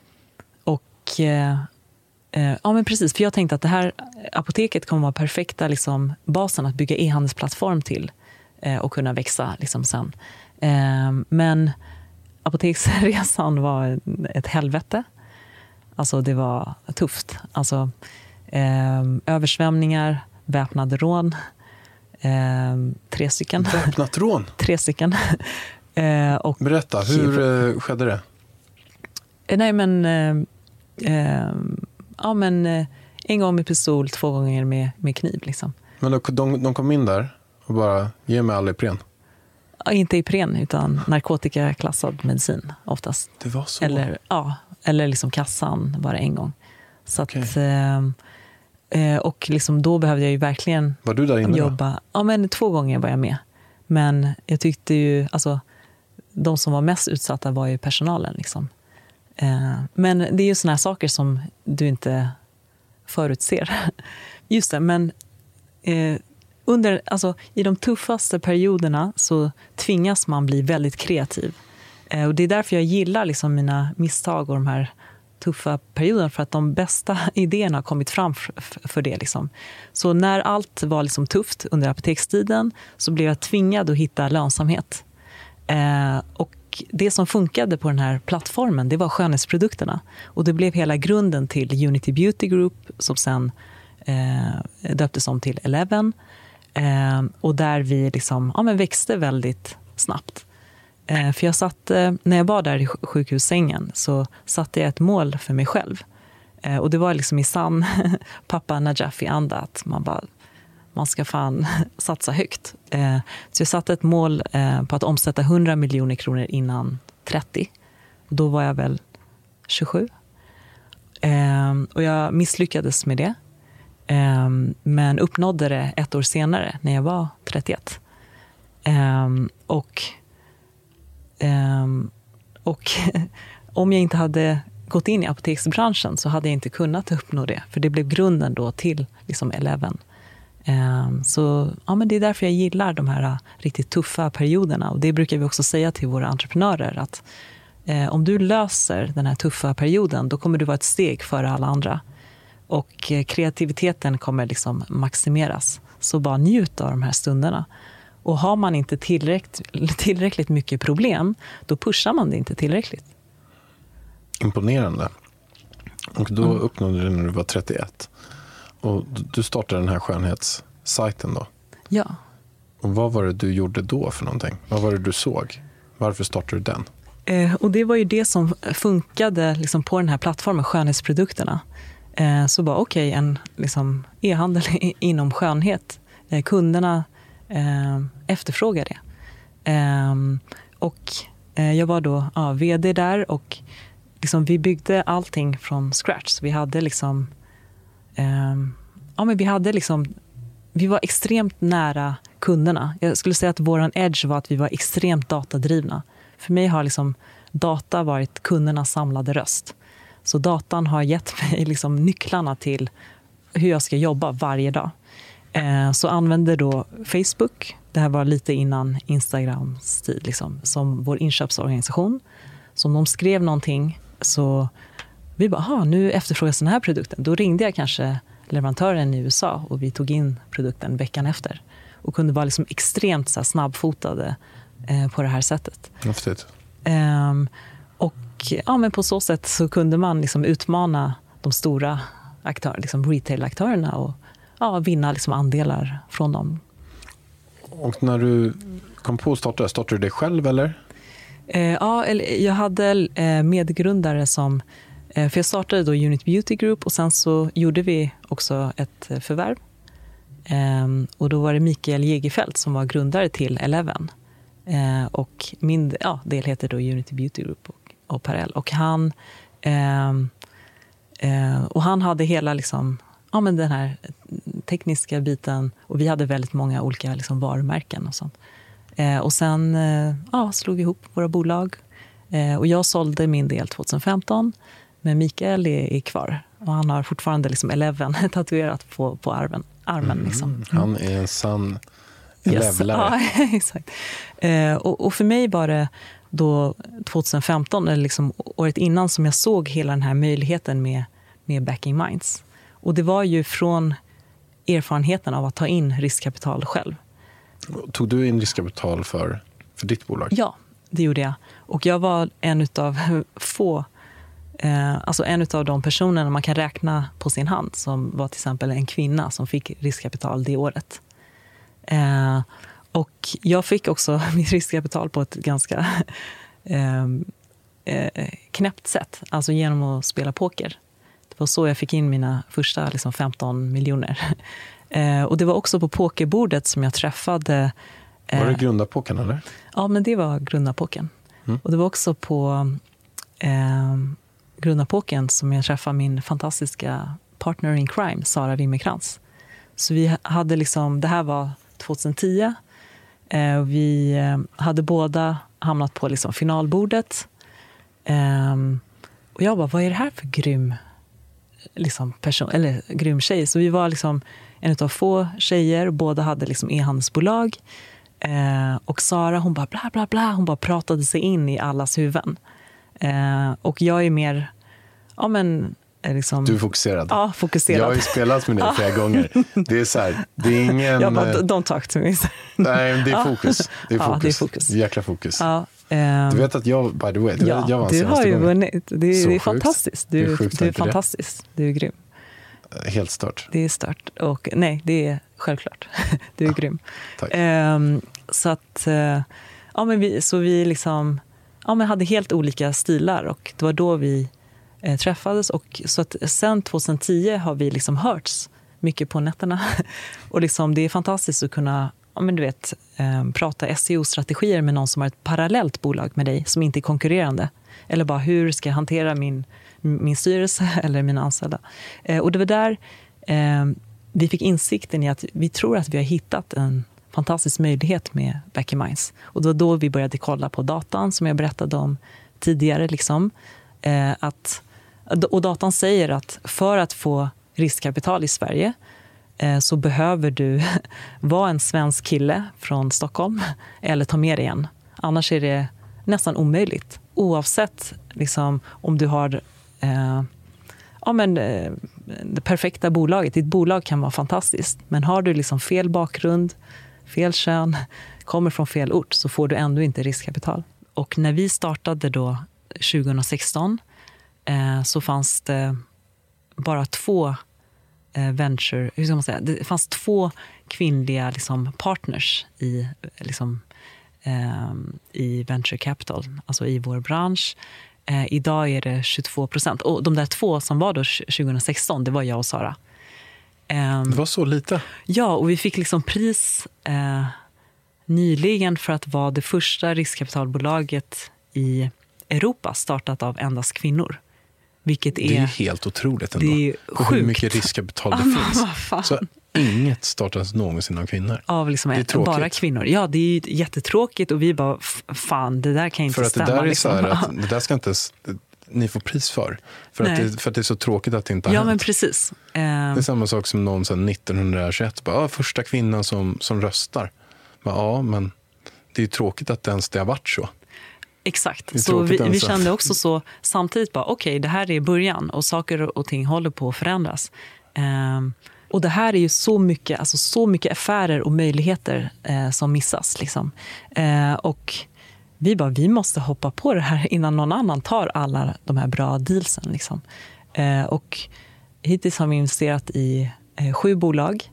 och eh, eh, ja, men precis. För jag tänkte att det här apoteket kommer vara perfekta liksom, basen att bygga e-handelsplattform till. Eh, och kunna växa liksom, sen. Eh, men apoteksresan var ett helvete. Alltså det var tufft. Alltså eh, översvämningar, väpnade rån, eh, tre stycken. Väpnat rån? tre stycken. eh, och, Berätta, hur eh, skedde det? Nej, men... Eh, eh, ja, men eh, en gång med pistol, två gånger med, med kniv. Liksom. Men då, de, de kom in där och bara, ge mig all Ipren? Ja, inte Ipren, utan narkotikaklassad medicin oftast. Det var så? Eller, ja, eller liksom kassan bara en gång. Så okay. att... Eh, och liksom då behövde jag ju verkligen var du där inne jobba. Då? Ja, men två gånger var jag med. Men jag tyckte ju, alltså, de som var mest utsatta var ju personalen. Liksom. Eh, men det är ju såna här saker som du inte förutser. Just det, men eh, under, alltså, i de tuffaste perioderna så tvingas man bli väldigt kreativ. Eh, och det är därför jag gillar liksom mina misstag och de här tuffa perioden, för att de bästa idéerna har kommit fram för det. Liksom. Så när allt var liksom tufft under apotekstiden så blev jag tvingad att hitta lönsamhet. Eh, och det som funkade på den här plattformen, det var skönhetsprodukterna. Och det blev hela grunden till Unity Beauty Group som sen eh, döptes om till Eleven. Eh, och där vi liksom, ja, men växte väldigt snabbt. Eh, för jag satt, eh, när jag var där i sjukhussängen så satte jag ett mål för mig själv. Eh, och det var liksom i sann pappa Najafi-anda att man bara, man ska fan satsa högt. Eh, så jag satte ett mål eh, på att omsätta hundra miljoner kronor innan trettio. Och då var jag väl tjugosju. Eh, och jag misslyckades med det. Eh, men uppnådde det ett år senare när jag var trettioett. Eh, och Um, och om jag inte hade gått in i apoteksbranschen så hade jag inte kunnat uppnå det. För det blev grunden då till liksom Eleven. Um, så ja, men det är därför jag gillar de här uh, riktigt tuffa perioderna. Och det brukar vi också säga till våra entreprenörer. Att uh, om du löser den här tuffa perioden, då kommer du vara ett steg före alla andra. Och uh, kreativiteten kommer liksom maximeras. Så bara njut av de här stunderna. Och har man inte tillräckligt, tillräckligt mycket problem, då pushar man det inte tillräckligt. Imponerande. Och då mm. uppnådde du när du var trettioett. Och du startade den här skönhetssajten då. Ja. Och vad var det du gjorde då för någonting? Vad var det du såg? Varför startade du den? Eh, och det var ju det som funkade liksom på den här plattformen, skönhetsprodukterna. Eh, så bara okej, okay, en liksom, e-handel inom skönhet. Eh, kunderna Eh, efterfråga det. Eh, och eh, jag var då ja, vd där och liksom, vi byggde allting från scratch. Så vi hade liksom eh, ja, men vi hade liksom vi var extremt nära kunderna. Jag skulle säga att våran edge var att vi var extremt datadrivna. För mig har liksom data varit kundernas samlade röst. Så datan har gett mig liksom nycklarna till hur jag ska jobba varje dag. Så använde då Facebook, det här var lite innan Instagrams tid, liksom, som vår inköpsorganisation. Så om de skrev någonting så vi bara, aha, nu efterfrågas den här produkten. Då ringde jag kanske leverantören i U S A och vi tog in produkten veckan efter. Och kunde vara liksom extremt så här, snabbfotade eh, på det här sättet. Häftigt. Um, och ja, men på så sätt så kunde man liksom utmana de stora aktör, liksom retail-aktörerna och ja, vinna liksom andelar från dem. Och när du kom på att starta, startade du det själv eller? Eh, ja, jag hade eh, medgrundare som, eh, för jag startade då Unity Beauty Group och sen så gjorde vi också ett eh, förvärv. Eh, och då var det Mikael Jägerfelt som var grundare till Eleven. Eh, och min ja, del heter då Unity Beauty Group och, och Parell. Och han, eh, eh, och han hade hela liksom ja, men den här tekniska biten och vi hade väldigt många olika liksom, varumärken och sånt. Eh, och sen eh, ja, slog vi ihop våra bolag eh, och jag sålde min del tjugohundrafemton men Mikael är, är kvar och han har fortfarande liksom Eleven tatuerat på, på armen. armen mm. liksom. mm. Han är en sann yes. levlare. Ja, exakt. Eh, och, och för mig var det då tjugohundrafemton, eller liksom året innan, som jag såg hela den här möjligheten med, med Backing Minds. Och det var ju från erfarenheten av att ta in riskkapital själv. Tog du in riskkapital för, för ditt bolag? Ja, det gjorde jag. Och jag var en av få, eh, alltså en av de personerna man kan räkna på sin hand som var till exempel en kvinna som fick riskkapital det året. Eh, och jag fick också mitt riskkapital på ett ganska eh, eh, knäppt sätt, alltså genom att spela poker. Det var så jag fick in mina första liksom, femton miljoner. Eh, och det var också på pokerbordet som jag träffade... Eh, var det Grundapokern eller? Ja, men det var Grundapokern. Mm. Och det var också på eh, Grundapokern som jag träffade min fantastiska partner in crime, Sara Wimmerkrantz. Så vi hade liksom, det här var tjugohundratio. Eh, vi eh, hade båda hamnat på liksom, finalbordet. Eh, och jag bara, vad är det här för grym, liksom, person, eller grym tjej? Så vi var liksom en av få tjejer, båda hade liksom e-handelsbolag. Eh, och Sara, hon bara bla bla bla, hon bara pratade sig in i allas huvuden. Eh, och jag är mer, ja men liksom, du är fokuserad. Ja, fokuserad. Jag har ju spelat med dig flera gånger. Det är så här, det är ingen... Jag bara, don't talk to me. Nej, det är fokus. Det är fokus. Ja, det är fokus. Jäkla fokus. Ja, um, du vet att jag, by the way, det ja, jag vann du har ju gången. vunnit. Det, det är sjukt. fantastiskt. Du, det är, sjukt, du är fantastisk. Det. Du är grym. Helt stört. Det är stört. Och nej, det är självklart. Du är ja, grym. Tack. Um, så att, uh, ja men vi, så vi liksom, ja men hade helt olika stilar och det var då vi eh, träffades och så att sen tjugohundratio har vi liksom hörts mycket på nätterna och liksom det är fantastiskt att kunna, ja men du vet, eh, prata S E O-strategier med någon som har ett parallellt bolag med dig som inte är konkurrerande eller bara hur ska jag hantera min min styrelse eller mina anställda. Eh, och det var där eh, vi fick insikten i att vi tror att vi har hittat en fantastisk möjlighet med Becky Minds. Och det var då vi började kolla på datan som jag berättade om tidigare. Liksom, eh, att, och datan säger att för att få riskkapital i Sverige eh, så behöver du vara en svensk kille från Stockholm eller ta med dig en. Annars är det nästan omöjligt. Oavsett liksom, om du har eh, ja, men, eh, det perfekta bolaget. Ditt bolag kan vara fantastiskt. Men har du liksom fel bakgrund, fel kön, kommer från fel ort så får du ändå inte riskkapital. Och när vi startade då tjugohundrasexton eh, så fanns det bara två eh, venture, hur ska man säga? Det fanns två kvinnliga liksom, partners i, liksom, eh, i venture capital, alltså i vår bransch. Eh, idag är det tjugotvå procent. Och de där två som var då tjugohundrasexton, det var jag och Sara. Eh, det var så lite? Ja, och vi fick liksom pris eh, nyligen för att vara det första riskkapitalbolaget i Europa startat av endast kvinnor. Vilket är, det är helt otroligt ändå. Det är sjukt. Hur mycket riskkapital det finns. Så inget startas någonsin av kvinnor. Av liksom det är tråkigt. Bara kvinnor. Ja, det är jättetråkigt och vi bara, fan, det där kan inte för att stämma. Det där är liksom. så här att det där ska inte ni får pris för. För att, det, för att det är så tråkigt att det inte har ja, hänt. Men precis. Det är samma sak som någon sedan nittonhundratjugoett. Bara, ja, första kvinnan som, som röstar. Bara, ja, men det är ju tråkigt att ens det har varit så. Exakt, så vi, vi kände också så samtidigt bara okej, okay, det här är början och saker och ting håller på att förändras. Um, och det här är ju så mycket, alltså så mycket affärer och möjligheter uh, som missas. Liksom. Uh, och vi bara, vi måste hoppa på det här innan någon annan tar alla de här bra dealsen. Liksom. Uh, och hittills har vi investerat i uh, sju bolag.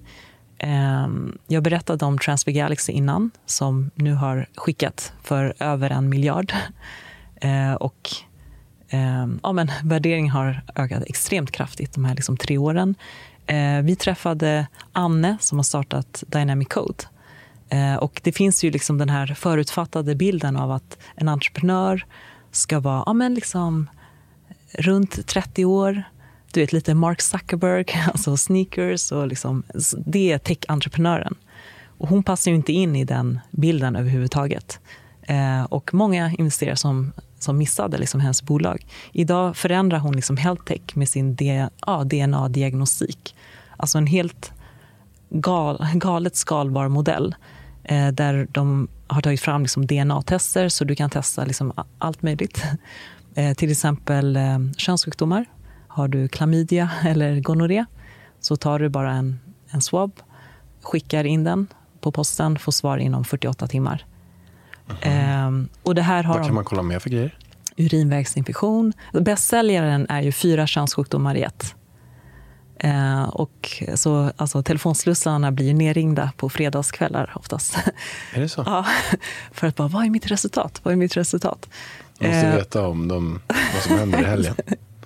Jag berättade om Transfer Galaxy innan som nu har skickat för över en miljard och ja, men värderingen har ökat extremt kraftigt de här liksom tre åren. Vi träffade Anne som har startat Dynamic Code och det finns ju liksom den här förutfattade bilden av att en entreprenör ska vara ja, men liksom runt trettio år. Du vet, lite Mark Zuckerberg, alltså sneakers och liksom, det är tech-entreprenören. Och hon passar ju inte in i den bilden överhuvudtaget. Eh, och många investerare som, som missade liksom hennes bolag. Idag förändrar hon liksom health tech med sin D N A-diagnostik. Alltså en helt gal, galet skalbar modell. Eh, där de har tagit fram liksom D N A-tester så du kan testa liksom allt möjligt. Eh, till exempel eh, könssjukdomar. Har du klamydia eller gonorré så tar du bara en, en swab, skickar in den på posten, får svar inom fyrtioåtta timmar. Mm-hmm. Ehm, och det här har Vad kan man kolla med för grejer? Urinvägsinfektion. Bästsäljaren är ju fyra könssjukdomar i ett. Eh, och så, alltså, telefonslussarna blir ju nerringda på fredagskvällar oftast. Är det så? Ja, för att bara, vad är mitt resultat? Vad är mitt resultat? Man måste Eh, veta om de, vad som händer i helgen.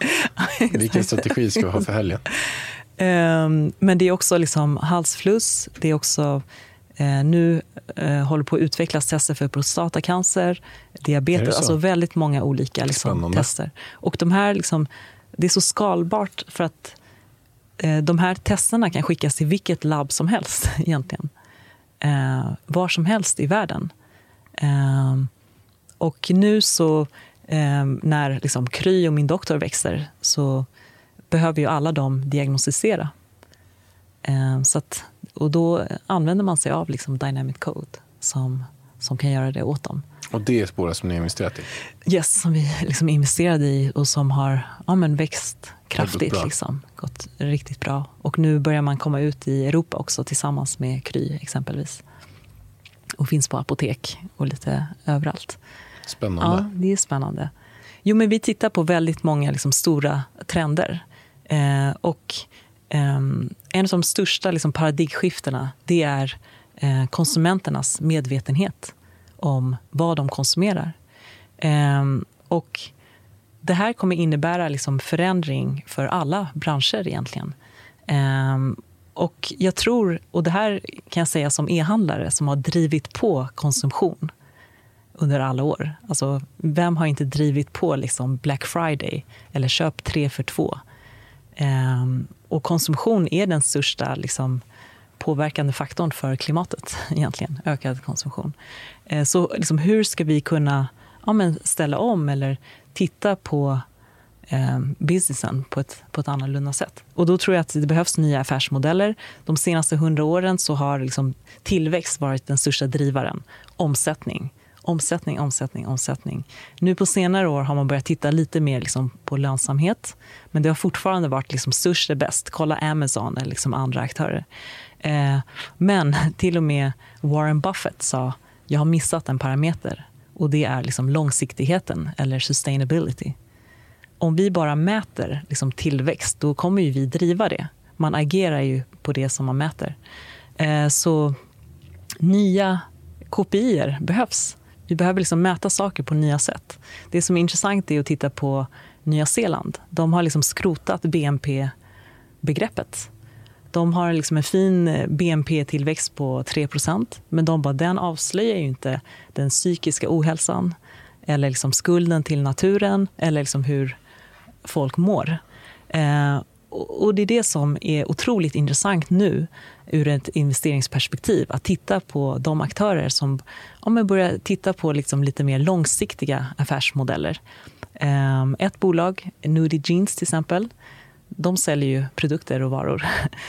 Vilken strategi ska vi ha för helgen? Eh, men det är också liksom halsfluss. Det är också eh, nu eh, håller på att utvecklas tester för prostatacancer, diabetes, alltså väldigt många olika liksom, tester. Och de här liksom, det är så skalbart för att eh, de här testerna kan skickas till vilket labb som helst egentligen. Eh, var som helst i världen. Eh, och nu så eh, när liksom Kry och min doktor växer så behöver ju alla dem diagnostisera. Eh, så att, och då använder man sig av liksom Dynamic Code som, som kan göra det åt dem. Och det är spårar som ni har investerat i? Yes, som vi liksom investerade i och som har ja, men växt kraftigt. Gått, liksom, gått riktigt bra. Och nu börjar man komma ut i Europa också tillsammans med Kry exempelvis. Och finns på apotek och lite överallt. Spännande. Ja, det är spännande. Jo, men vi tittar på väldigt många liksom, stora trender. Eh, och eh, en av de största liksom, paradigmskiftena det är eh, konsumenternas medvetenhet om vad de konsumerar. Eh, och det här kommer innebära liksom, förändring för alla branscher egentligen. Eh, och jag tror, och det här kan jag säga som e-handlare som har drivit på konsumtion under alla år. Alltså, vem har inte drivit på liksom Black Friday eller köp tre för två? Eh, och konsumtion är den största liksom, påverkande faktorn för klimatet egentligen, ökad konsumtion. Eh, så liksom, hur ska vi kunna ja, men ställa om eller titta på eh, businessen på ett, på ett annorlunda sätt? Och då tror jag att det behövs nya affärsmodeller. De senaste hundra åren så har liksom, tillväxt varit den största drivaren. Omsättning. Omsättning, omsättning, omsättning. Nu på senare år har man börjat titta lite mer liksom på lönsamhet. Men det har fortfarande varit liksom störst och bäst. Kolla Amazon eller liksom andra aktörer. Eh, men till och med Warren Buffett sa jag har missat en parameter. Och det är liksom långsiktigheten eller sustainability. Om vi bara mäter liksom tillväxt då kommer ju vi driva det. Man agerar ju på det som man mäter. Eh, så nya K P I-er behövs. Vi behöver liksom mäta saker på nya sätt. Det som är intressant är att titta på Nya Zeeland. De har liksom skrotat B N P-begreppet. De har liksom en fin B N P-tillväxt på tre procent. Men de bara, den avslöjar ju inte den psykiska ohälsan. Eller liksom skulden till naturen. Eller liksom hur folk mår. Eh, och det är det som är otroligt intressant nu ur ett investeringsperspektiv. Att titta på de aktörer som om man börjar titta på liksom lite mer långsiktiga affärsmodeller. Um, ett bolag, Nudie Jeans till exempel, de säljer ju produkter och varor.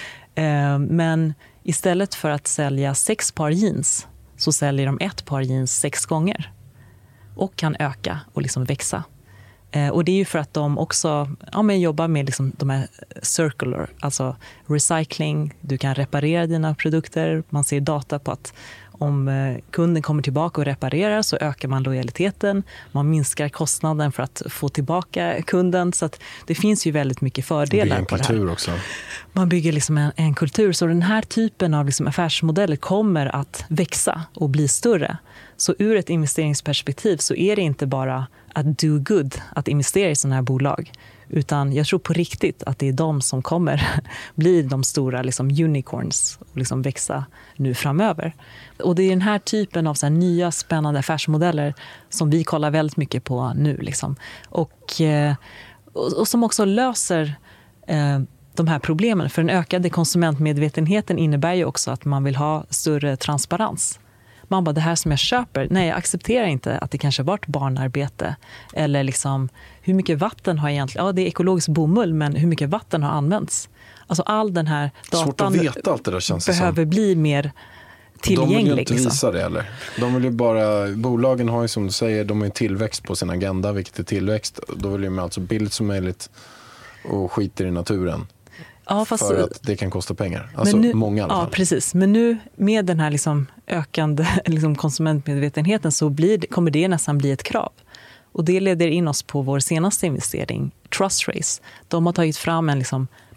um, men istället för att sälja sex par jeans så säljer de ett par jeans sex gånger. Och kan öka och liksom växa. Eh, och det är ju för att de också ja, men jobbar med liksom de här circular, alltså recycling. Du kan reparera dina produkter. Man ser data på att om eh, kunden kommer tillbaka och reparerar så ökar man lojaliteten. Man minskar kostnaden för att få tillbaka kunden. Så att det finns ju väldigt mycket fördelar på det här. Kultur också. Man bygger liksom en, en kultur. Så den här typen av liksom affärsmodeller kommer att växa och bli större. Så ur ett investeringsperspektiv så är det inte bara att do good, att investera i sådana här bolag. Utan jag tror på riktigt att det är de som kommer bli de stora liksom unicorns och liksom växa nu framöver. Och det är den här typen av så här nya spännande affärsmodeller som vi kollar väldigt mycket på nu. Liksom. Och, och, och som också löser eh, de här problemen. För den ökade konsumentmedvetenheten innebär ju också att man vill ha större transparens. Man bara, det här som jag köper, nej jag accepterar inte att det kanske har varit barnarbete. Eller liksom, hur mycket vatten har egentligen, ja det är ekologisk bomull, men hur mycket vatten har använts? Alltså all den här datan svårt att veta allt det där, känns det behöver som. bli mer tillgänglig. De vill ju inte liksom. visa det eller? De vill ju bara, bolagen har ju som du säger, de har ju tillväxt på sin agenda, vilket är tillväxt. Då vill de alltså billigt som möjligt och skiter i naturen. Ja, fast, för att det kan kosta pengar. Alltså nu, många i alla fall. Ja, precis. Men nu med den här liksom ökande liksom konsumentmedvetenheten så blir, kommer det nästan bli ett krav. Och det leder in oss på vår senaste investering, Trust Race. De har tagit fram en liksom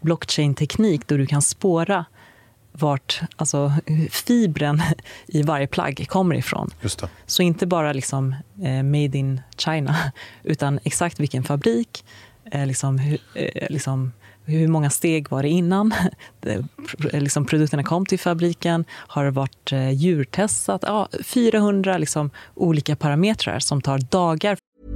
blockchain-teknik då du kan spåra vart alltså, fibren i varje plagg kommer ifrån. Just det. Så inte bara liksom, eh, made in China, utan exakt vilken fabrik, eh, liksom, hu, eh, liksom, hur många steg var det innan det, liksom, produkterna kom till fabriken, har det varit eh, djurtestat, ja, fyrahundra liksom, olika parametrar som tar dagar.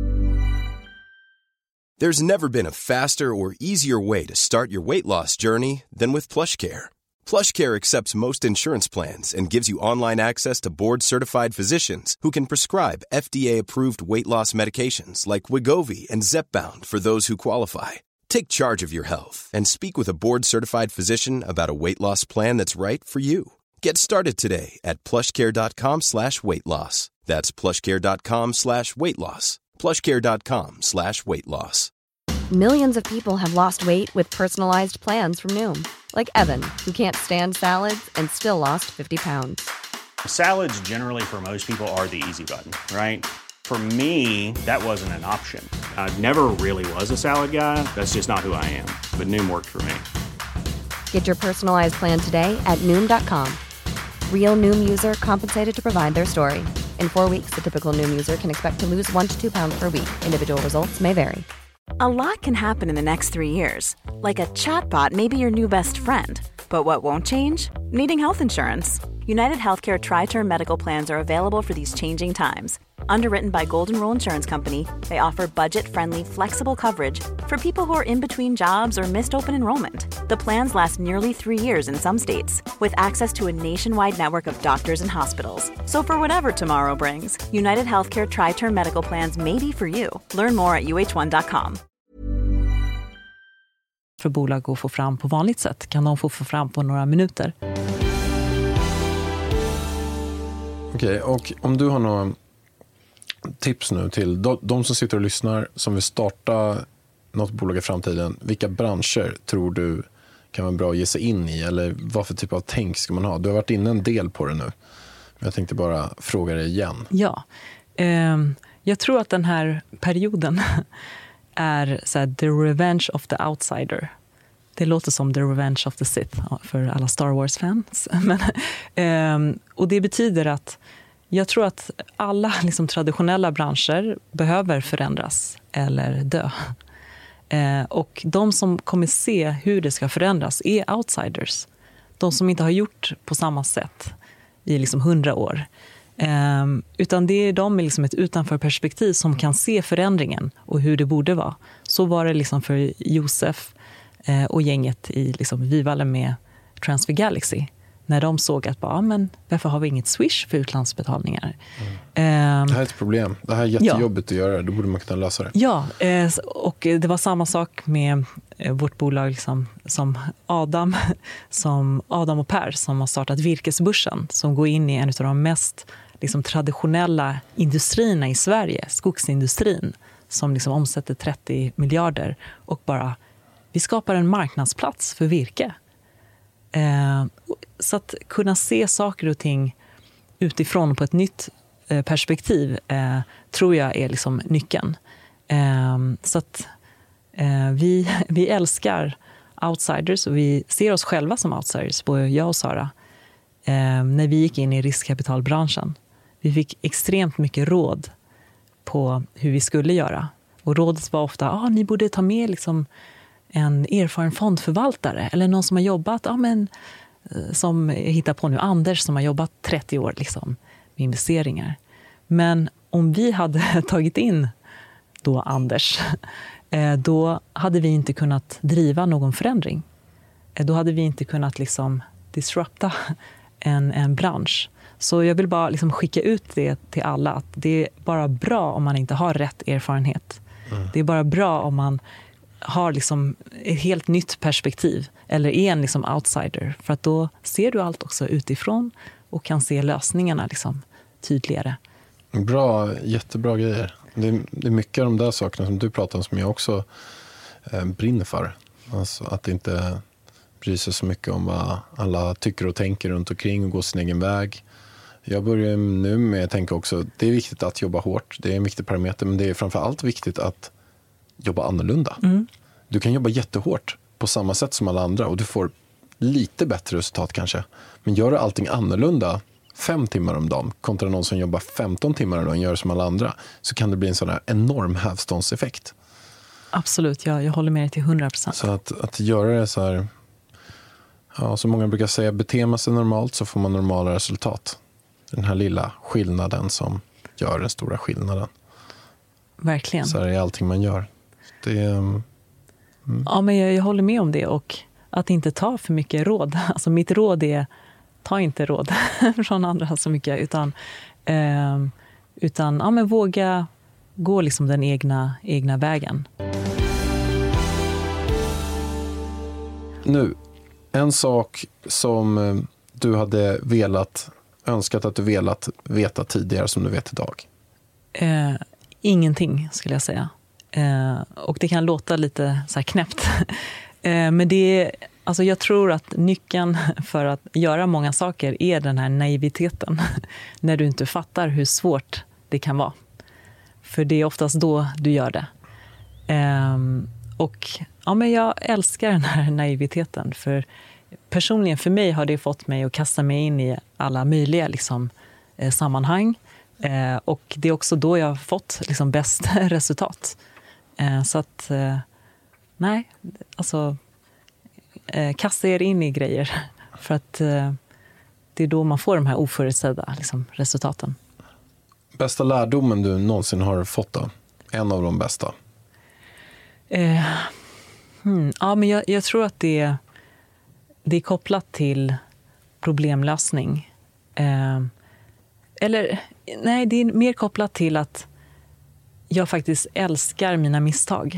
There's never been a faster or easier way to start your weight loss journey than with PlushCare. PlushCare accepts most insurance plans and gives you online access to board-certified physicians who can prescribe F D A-approved weight loss medications like Wegovy and Zepbound for those who qualify. Take charge of your health and speak with a board-certified physician about a weight loss plan that's right for you. Get started today at plushcare.com slash weight loss. That's plushcare.com slash weight loss. plushcare.com slash weight loss. Millions of people have lost weight with personalized plans from Noom. Like Evan, who can't stand salads and still lost fifty pounds. Salads generally for most people are the easy button, right? For me, that wasn't an option. I never really was a salad guy. That's just not who I am. But Noom worked for me. Get your personalized plan today at Noom dot com. Real Noom user compensated to provide their story. In four weeks, the typical Noom user can expect to lose one to two pounds per week. Individual results may vary. A lot can happen in the next three years. Like a chatbot may be your new best friend. But what won't change? Needing health insurance. United Healthcare Tri-Term Medical Plans are available for these changing times. Underwritten by Golden Rule Insurance Company, they offer budget-friendly, flexible coverage for people who are in between jobs or missed open enrollment. The plans last nearly three years in some states, with access to a nationwide network of doctors and hospitals. So for whatever tomorrow brings, United Healthcare Tri-Term Medical Plans may be for you. Learn more at U H one dot com. För bolag att få fram på vanligt sätt kan de få, få fram på några minuter. Okej, och om du har några tips nu till de, de som sitter och lyssnar som vill starta något bolag i framtiden, vilka branscher tror du kan vara bra att ge sig in i, eller vad för typ av tänk ska man ha? Du har varit inne en del på det nu, men jag tänkte bara fråga dig igen. Ja, eh, jag tror att den här perioden är så här, the revenge of the outsider. Det låter som the revenge of the Sith för alla Star Wars-fans. Men, eh, och det betyder att jag tror att alla liksom, traditionella branscher behöver förändras eller dö. Eh, och de som kommer se hur det ska förändras är outsiders. De som inte har gjort på samma sätt i liksom hundra år. Eh, utan det är de med liksom ett utanförperspektiv som kan se förändringen och hur det borde vara. Så var det liksom för Josef eh, och gänget i liksom, Vivale med Transfer Galaxy. När de såg att bara, men varför har vi inget Swish för utlandsbetalningar? Mm. Um, det här är ett problem. Det här är jättejobbigt ja. att göra. Då borde man kunna lösa det. Ja, och det var samma sak med vårt bolag liksom, som Adam, som Adam och Per som har startat Virkesbörsen, som går in i en av de mest liksom, traditionella industrierna i Sverige, skogsindustrin, som liksom omsätter trettio miljarder och bara, vi skapar en marknadsplats för virke. Eh, så att kunna se saker och ting utifrån på ett nytt eh, perspektiv eh, tror jag är liksom nyckeln. Eh, så att eh, vi, vi älskar outsiders och vi ser oss själva som outsiders, både jag och Sara, eh, när vi gick in i riskkapitalbranschen. Vi fick extremt mycket råd på hur vi skulle göra. Och rådet var ofta, ah, ni borde ta med liksom en erfaren fondförvaltare eller någon som har jobbat, ja, men, som jag hittar på nu, Anders som har jobbat trettio år liksom, med investeringar. Men om vi hade tagit in då Anders, då hade vi inte kunnat driva någon förändring. Då hade vi inte kunnat liksom disrupta en, en bransch. Så jag vill bara liksom skicka ut det till alla, att det är bara bra om man inte har rätt erfarenhet. Mm. Det är bara bra om man har liksom ett helt nytt perspektiv eller är en liksom outsider, för att då ser du allt också utifrån och kan se lösningarna liksom tydligare. Bra, jättebra grejer. Det är, det är mycket av de där sakerna som du pratar om som jag också eh, brinner för. Alltså att inte bry sig så mycket om vad alla tycker och tänker runt omkring och gå sin egen väg. Jag börjar nu med att tänka också, det är viktigt att jobba hårt, det är en viktig parameter, men det är framförallt viktigt att jobba annorlunda. Mm. Du kan jobba jättehårt på på samma sätt som alla andra och du får lite bättre resultat kanske. Men gör du allting annorlunda fem timmar om dagen kontra någon som jobbar femton timmar om dagen och gör som alla andra, så kan det bli en sån här enorm hävstångseffekt. Absolut, jag, jag håller med dig till hundra procent. Så att, att göra det så här, ja, som många brukar säga, beter man sig normalt så får man normala resultat. Den här lilla skillnaden som gör den stora skillnaden. Verkligen. Så här är allting man gör. Det är, mm. Ja, men jag, jag håller med om det, och att inte ta för mycket råd. Alltså mitt råd är, ta inte råd från andra så mycket, utan, eh, utan ja, men våga gå liksom den egna, egna vägen. Nu, en sak som du hade velat, önskat att du velat veta tidigare som du vet idag? Eh, ingenting skulle jag säga. Eh, och det kan låta lite så här knäppt. eh, men det är, alltså jag tror att nyckeln för att göra många saker är den här naiviteten. När du inte fattar hur svårt det kan vara. För det är oftast då du gör det. Eh, och ja, men jag älskar den här naiviteten. För personligen för mig har det fått mig att kasta mig in i alla möjliga liksom, eh, sammanhang. Eh, och det är också då jag har fått liksom, bäst resultat. Eh, så att, eh, nej, alltså eh, kasta er in i grejer. För att eh, det är då man får de här oförutsedda liksom, resultaten. Bästa lärdomen du någonsin har fått då? En av de bästa? Eh, hmm, ja, men jag, jag tror att det, det är kopplat till problemlösning. Eh, eller, nej, det är mer kopplat till att jag faktiskt älskar mina misstag.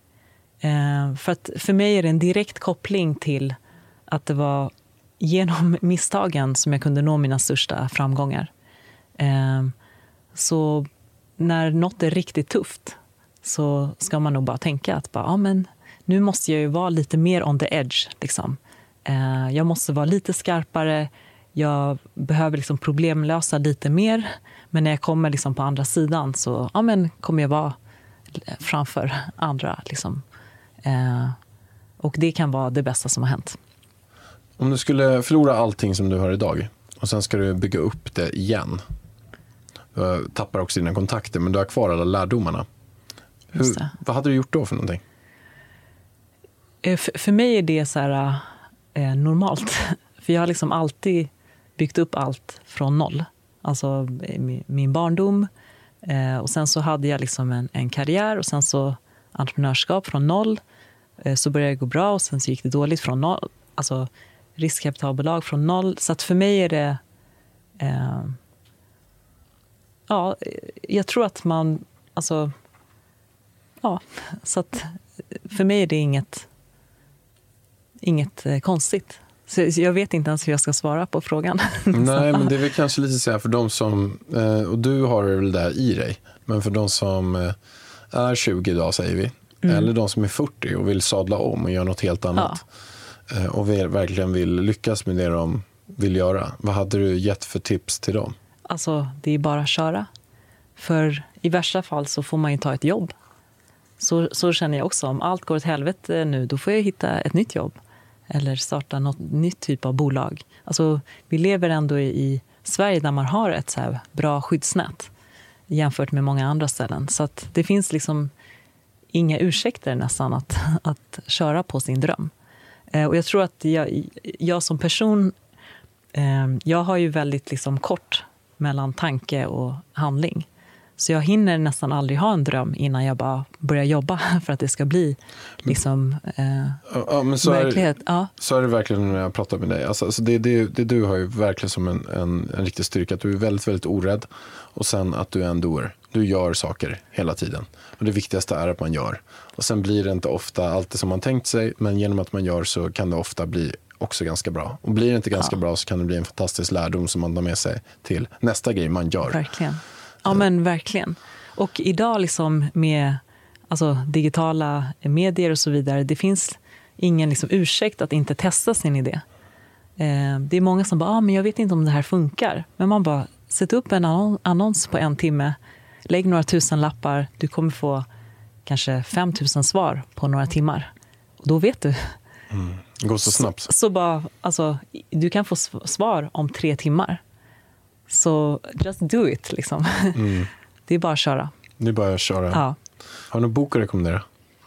Eh, för att för mig är det en direkt koppling till att det var genom misstagen som jag kunde nå mina största framgångar. Eh, så när något är riktigt tufft så ska man nog bara tänka att bara, ja, men nu måste jag ju vara lite mer on the edge. Liksom. Eh, jag måste vara lite skarpare. Jag behöver liksom problemlösa lite mer. Men när jag kommer liksom på andra sidan så ja, men kommer jag vara framför andra. Liksom. Eh, och det kan vara det bästa som har hänt. Om du skulle förlora allting som du har idag och sen ska du bygga upp det igen. Du tappar också dina kontakter, men du har kvar alla lärdomarna. Hur, vad hade du gjort då för någonting? Eh, för, för mig är det så här eh, normalt. För jag har liksom alltid byggt upp allt från noll. Alltså min, min barndom. Eh, och sen så hade jag liksom en, en karriär och sen så entreprenörskap från noll. Eh, så började det gå bra och sen så gick det dåligt från noll. Alltså riskkapitalbolag från noll. Så att för mig är det... Eh, ja, jag tror att man... Alltså, ja, så att för mig är det inget, inget eh, konstigt. Så jag vet inte ens hur jag ska svara på frågan. Nej, men det är väl kanske lite så här för de som, och du har det väl där i dig, men för de som är tjugo idag säger vi, mm. eller de som är fyrtio och vill sadla om och göra något helt annat. Ja. Och verkligen vill lyckas med det de vill göra. Vad hade du gett för tips till dem? Alltså, det är bara att köra. För i värsta fall så får man ju ta ett jobb. Så, så känner jag också. Om allt går åt helvete nu, då får jag hitta ett nytt jobb. Eller starta något nytt typ av bolag. Alltså, vi lever ändå i, i Sverige där man har ett så här bra skyddsnät. Jämfört med många andra ställen. Så att det finns liksom inga ursäkter nästan att, att köra på sin dröm. Eh, och jag tror att jag, jag som person, eh, jag har ju väldigt liksom kort mellan tanke och handling. Så jag hinner nästan aldrig ha en dröm innan jag bara börjar jobba för att det ska bli liksom eh, ja, men så verklighet. Är, ja. Så är det verkligen när jag pratar med dig. Alltså, alltså det, det, det du har ju verkligen som en, en, en riktig styrka. Att du är väldigt, väldigt orädd. Och sen att du är en doer. Du gör saker hela tiden. Och det viktigaste är att man gör. Och sen blir det inte ofta alltid som man tänkt sig. Men genom att man gör så kan det ofta bli också ganska bra. Och blir det inte ganska ja. bra så kan det bli en fantastisk lärdom som man tar med sig till nästa grej man gör. Verkligen. Ja, men verkligen. Och idag liksom med alltså, digitala medier och så vidare, det finns ingen liksom, ursäkt att inte testa sin idé. Eh, det är många som bara, ah, men jag vet inte om det här funkar. Men man bara, sätt upp en annons på en timme, lägg några tusen lappar, du kommer få kanske fem tusen svar på några timmar. Och då vet du Mm. Det går så snabbt. Så, så bara, alltså, du kan få svar om tre timmar. Så just do it, liksom. Mm. Det är bara att köra. Det är bara att köra. Ja. Har du någon bok att rekommendera?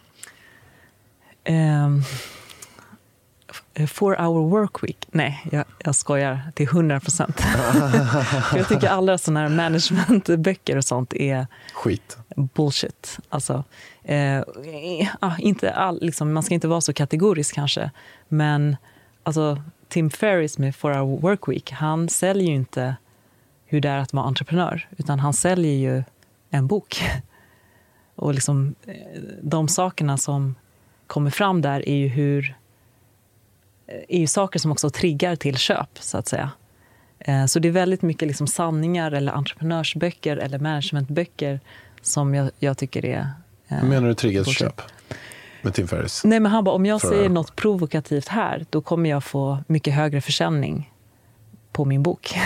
Um, Four hour work week. Nej, jag, jag skojar till hundra procent. Jag tycker alla sådana här managementböcker och sånt är skit. Bullshit. Alltså, eh, inte all, liksom, man ska inte vara så kategorisk kanske. Men alltså, Tim Ferriss med Four hour work week, han säljer ju inte hur det är att vara entreprenör, utan han säljer ju en bok. Och liksom, de sakerna som kommer fram där är ju hur är ju saker som också triggar till köp, så att säga. Så det är väldigt mycket liksom sanningar eller entreprenörsböcker eller managementböcker som jag, jag tycker är... Hur menar du triggar till köp med Tim Ferriss? Nej, men han bara, om jag För... säger något provokativt här, då kommer jag få mycket högre försäljning på min bok.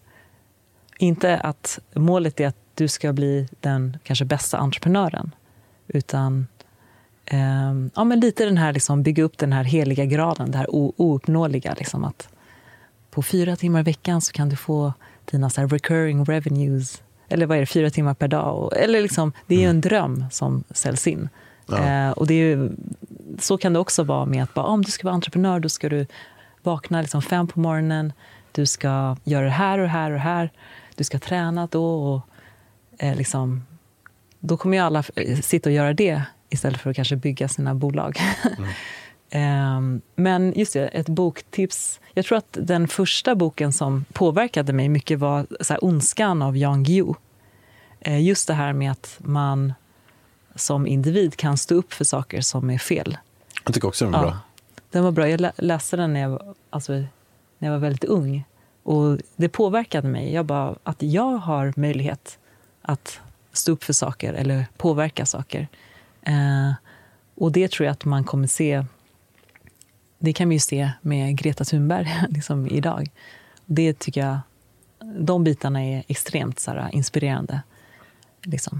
Inte att målet är att du ska bli den kanske bästa entreprenören, utan eh, ja, men lite den här liksom, bygga upp den här heliga graden, det här ouppnåeliga, liksom, att på fyra timmar i veckan så kan du få dina så här recurring revenues, eller vad är det, fyra timmar per dag, och, eller liksom, det är ju en dröm som säljs in. Ja. Eh, och det är ju, så kan det också vara med att bara, om du ska vara entreprenör, då ska du vakna liksom fem på morgonen, du ska göra det här och här och här, du ska träna då, och eh, liksom, då kommer ju alla sitta och göra det istället för att kanske bygga sina bolag. Mm. um, men just det, ett boktips. Jag tror att den första boken som påverkade mig mycket var så här, Ondskan av Jan Guillou. Uh, just det här med att man som individ kan stå upp för saker som är fel. Jag tycker också den var ja, bra. Den var bra. Jag lä- läste den när jag, alltså, när jag var väldigt ung. Och det påverkade mig. Jag bara, att jag har möjlighet att stå upp för saker eller påverka saker. Eh, och det tror jag att man kommer se, det kan vi ju se med Greta Thunberg liksom idag. Det tycker jag, de bitarna är extremt så här, inspirerande. Liksom.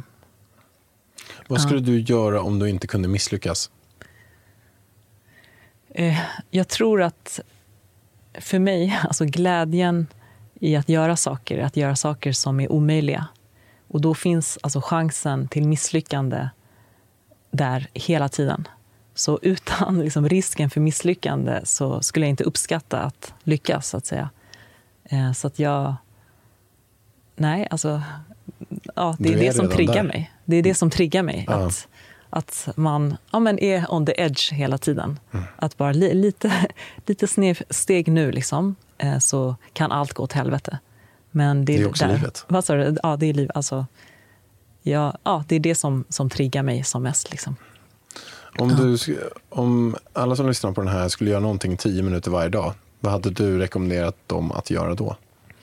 Vad skulle ja. du göra om du inte kunde misslyckas? Eh, jag tror att för mig, alltså glädjen i att göra saker, att göra saker som är omöjliga. Och då finns alltså chansen till misslyckande där hela tiden. Så utan liksom risken för misslyckande så skulle jag inte uppskatta att lyckas, så att säga. Eh, så att jag... Nej, alltså... Ja, det är, är det som triggar där. mig. Det är det som triggar mig. Ja. Att, att man ja, men är on the edge hela tiden. Mm. Att bara li, lite, lite steg nu liksom, eh, så kan allt gå åt helvete. Men det, det är också där. livet. Vad sa du? Ja, det är livet. Alltså, ja, ja, det är det som, som triggar mig som mest. Liksom. Om, du, om alla som lyssnar på den här skulle göra någonting tio minuter varje dag, vad hade du rekommenderat dem att göra då?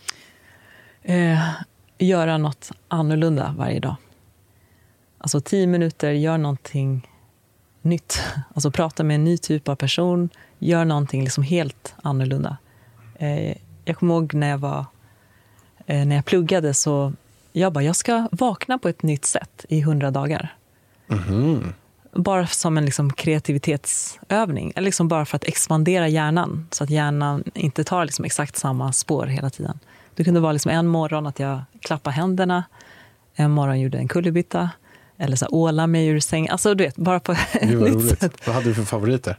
Eh, göra något annorlunda varje dag. Alltså tio minuter, gör någonting nytt. Alltså prata med en ny typ av person, gör någonting liksom helt annorlunda. Eh, jag kommer ihåg när jag var eh, när jag pluggade, så jag bara, jag ska vakna på ett nytt sätt i hundra dagar. Mm-hmm. Bara som en liksom kreativitetsövning. Eller liksom bara för att expandera hjärnan. Så att hjärnan inte tar liksom exakt samma spår hela tiden. Det kunde vara liksom en morgon att jag klappade händerna. En morgon gjorde en kullerbytta. Eller så åla mig ur sängen. Alltså du vet, bara på ett nytt sätt. Vad hade du för favoriter?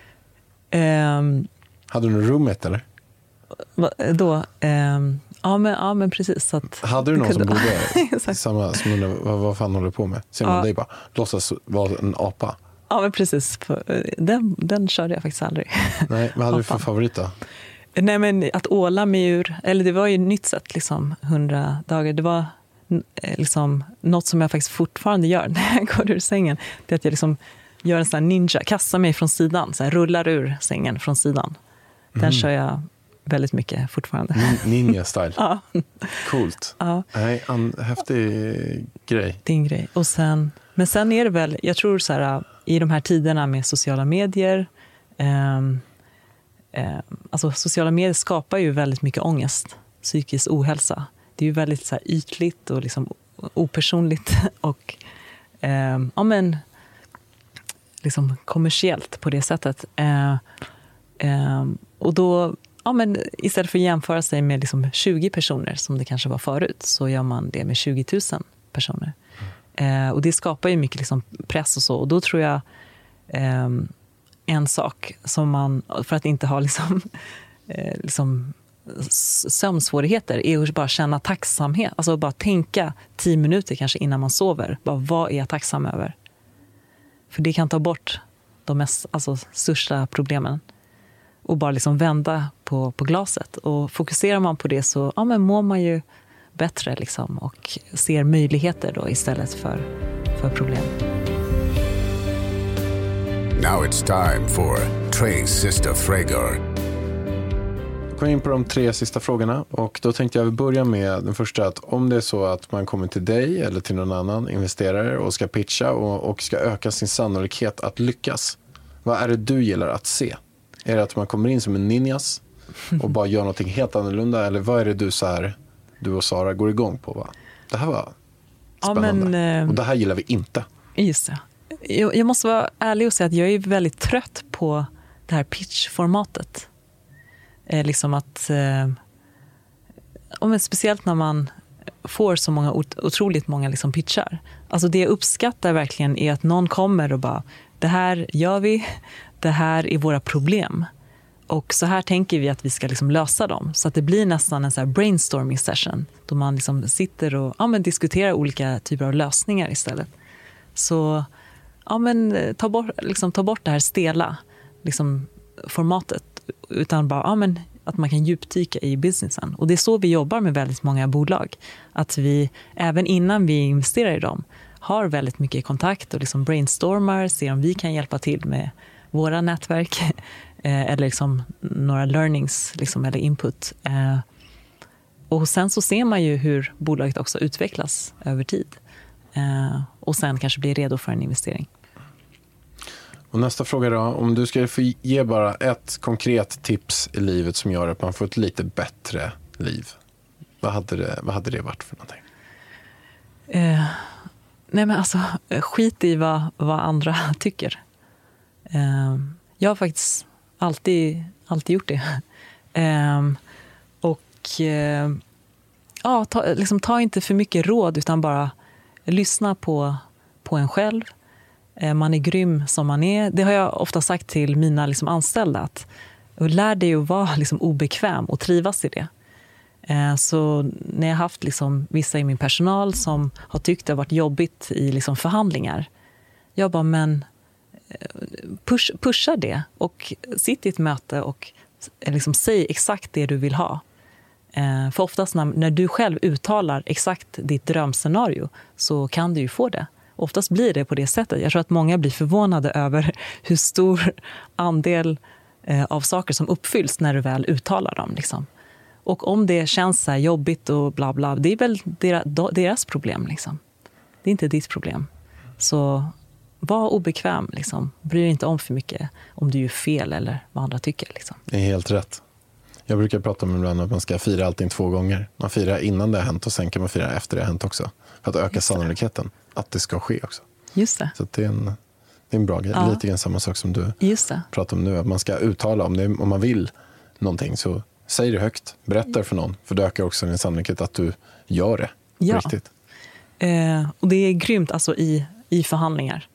Um, hade du någon roommate eller? Då... Um, Ja men, ja, men precis. Så att hade du någon kunde... som bodde samma, som undrar, vad, vad fan håller du på med? Ser man ja. dig bara, låtsas vara en apa? Ja men precis. Den, den körde jag faktiskt aldrig. Nej, vad hade du för favorit då? Nej men att åla mig ur, eller det var ju ett nytt sätt liksom, hundra dagar. Det var liksom något som jag faktiskt fortfarande gör när jag går ur sängen. Det är att jag liksom gör en sån här ninja, kastar mig från sidan, så här, rullar ur sängen från sidan. Den mm. kör jag väldigt mycket fortfarande. Ninja-style. Ja. Coolt. Ja. Nej, en häftig grej. Din grej. Och sen, men sen är det väl, jag tror så här, i de här tiderna med sociala medier, eh, eh, alltså sociala medier skapar ju väldigt mycket ångest, psykisk ohälsa. Det är ju väldigt så här, ytligt och liksom opersonligt och eh, ja men liksom kommersiellt på det sättet. Eh, Eh, och då, ja, men istället för att jämföra sig med liksom tjugo personer som det kanske var förut, så gör man det med tjugo tusen personer. Mm. Eh, och det skapar ju mycket liksom press och så. Och då tror jag eh, en sak som man, för att inte ha liksom, eh, liksom sömnsvårigheter, är att bara känna tacksamhet. Alltså bara tänka tio minuter kanske innan man sover. Bara, vad är jag tacksam över? För det kan ta bort de mest, alltså, största problemen. Och bara liksom vända på, på glaset. Och fokuserar man på det så ja, men mår man ju bättre liksom, och ser möjligheter då istället för, för problem. Now it's time for Tres Sista Frågor. Jag går in på de tre sista frågorna, och då tänkte jag börja med den första, att om det är så att man kommer till dig eller till någon annan investerare och ska pitcha och, och ska öka sin sannolikhet att lyckas, vad är det du gillar att se? Är det att man kommer in som en ninjas och bara gör någonting helt annorlunda, eller vad är det du så här, du och Sara går igång på? Va? Det här var spännande. Ja, men, och det här gillar vi inte. Just det. Jag, jag måste vara ärlig och säga att jag är väldigt trött på det här pitchformatet. Eh, liksom att eh, men speciellt när man får så många otroligt många liksom pitchar. Alltså det jag uppskattar verkligen är att någon kommer och bara, det här gör vi, det här är våra problem och så här tänker vi att vi ska liksom lösa dem, så att det blir nästan en så här brainstorming session då man liksom sitter och ja, men diskuterar olika typer av lösningar istället. Så ja, men ta bort, liksom, ta bort det här stela liksom, formatet, utan bara ja, men att man kan djupdyka i businessen. Och det är så vi jobbar med väldigt många bolag. Att vi, även innan vi investerar i dem, har väldigt mycket kontakt och liksom brainstormar, ser om vi kan hjälpa till med våra nätverk eller liksom några learnings liksom, eller input. Och sen så ser man ju hur bolaget också utvecklas över tid. Och sen kanske blir redo för en investering. Och nästa fråga då, om du ska få ge bara ett konkret tips i livet som gör att man får ett lite bättre liv. Vad hade det, vad hade det varit för någonting? Eh, nej men alltså, skit i vad, vad andra tycker. Eh, jag har faktiskt alltid, alltid gjort det. Eh, och eh, ja, ta, liksom, ta inte för mycket råd utan bara lyssna på, på en själv. Man är grym som man är. Det har jag ofta sagt till mina liksom anställda. Att lär dig att vara liksom obekväm och trivas i det. Så när jag har haft liksom vissa i min personal som har tyckt det har varit jobbigt i liksom förhandlingar. Jag bara, men push, pusha det. Och sitt i ett möte och liksom säg exakt det du vill ha. För oftast när, när du själv uttalar exakt ditt drömscenario så kan du ju få det. Oftast blir det på det sättet. Jag tror att många blir förvånade över hur stor andel eh, av saker som uppfylls när du väl uttalar dem. Liksom. Och om det känns så här jobbigt och bla bla, det är väl deras, deras problem. Liksom. Det är inte ditt problem. Så var obekväm. Liksom. Bry dig inte om för mycket om du gör fel eller vad andra tycker. Liksom. Det är helt rätt. Jag brukar prata om ibland att man ska fira allting två gånger. Man firar innan det har hänt och sen kan man fira efter det har hänt också. För att öka sannolikheten att det ska ske också. Just det. Så det är en, det är en bra grej. Ja. Lite grann samma sak som du Just det. pratar om nu. Att man ska uttala om det. Om man vill någonting så säg det högt. Berätta för någon. För det ökar också din sannolikhet att du gör det. Ja. Riktigt. Eh, och det är grymt alltså i, i förhandlingar.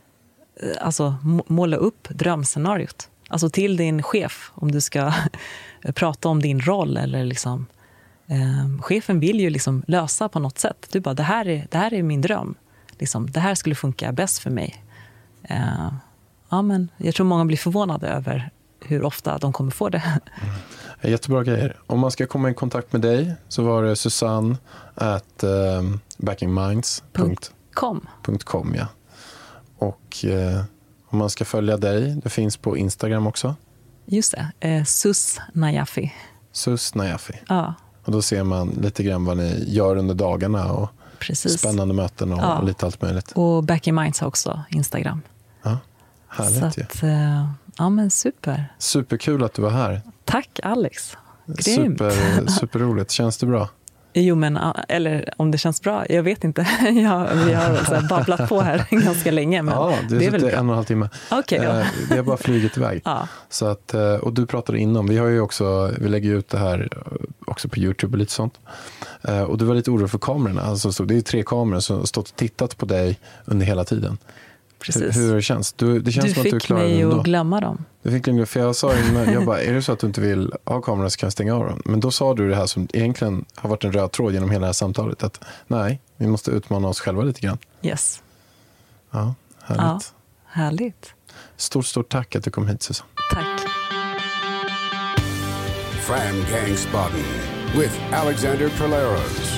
Eh, alltså måla upp drömscenariot. Alltså till din chef om du ska prata om din roll eller liksom eh, chefen vill ju liksom lösa på något sätt. Du bara, det här är, det här är min dröm. Liksom, det här skulle funka bäst för mig. Eh, ja, men jag tror många blir förvånade över hur ofta de kommer få det. Mm. Jättebra grejer. Om man ska komma i kontakt med dig så var det Susanne at um, backingminds punkt com. Ja. Och eh, om man ska följa dig, det finns på Instagram också. Just det, eh, Sus Najafi. Sus Najafi. Ja. Och då ser man lite grann vad ni gör under dagarna och Precis. Spännande möten och, ja. och lite allt möjligt. Och Back in Minds har också Instagram. Ja, härligt. Så att, eh, ja men super. Superkul att du var här. Tack Alex. Grymt. Super, superroligt. Känns det bra? Jo, men eller om det känns bra, jag vet inte. jag, vi har så här babblat på här ganska länge. Men ja, det, det är väl en och en halv timme. Okay, ja. Det har bara flugit iväg. Ja. Så att, och du pratade innan, vi har ju också, vi lägger ut det här också på YouTube och lite sånt. Och du var lite orolig för kamerorna. Alltså, det är tre kameror som har stått och tittat på dig under hela tiden. Precis. Hur, hur det känns? Du, det känns du som att du fick mig att glömma dem. Du fick glömma, för jag sa innan, jag bara, är det så att du inte vill ha kameran så kan jag stänga av dem. Men då sa du det här som egentligen har varit en röd tråd genom hela det här samtalet. Att nej, vi måste utmana oss själva lite grann. Yes. Ja, härligt. Ja, härligt. Stort, stort tack att du kom hit, Susanne. Tack. Framgangsbaden with Alexander Polaros.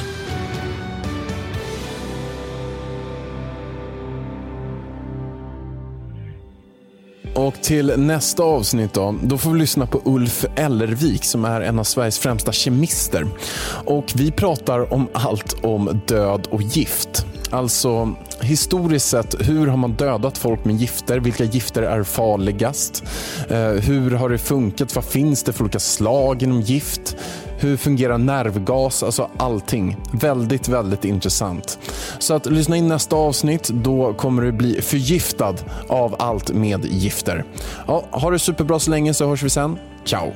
Och till nästa avsnitt då, då får vi lyssna på Ulf Ellervik som är en av Sveriges främsta kemister. Och vi pratar om allt om död och gift. Alltså historiskt sett, hur har man dödat folk med gifter? Vilka gifter är farligast? Eh, hur har det funkat? Vad finns det för olika slag inom gift? Hur fungerar nervgas? Alltså allting. Väldigt, väldigt intressant. Så att lyssna in nästa avsnitt. Då kommer du bli förgiftad av allt med gifter. Ja, ha det superbra så länge, så hörs vi sen. Ciao!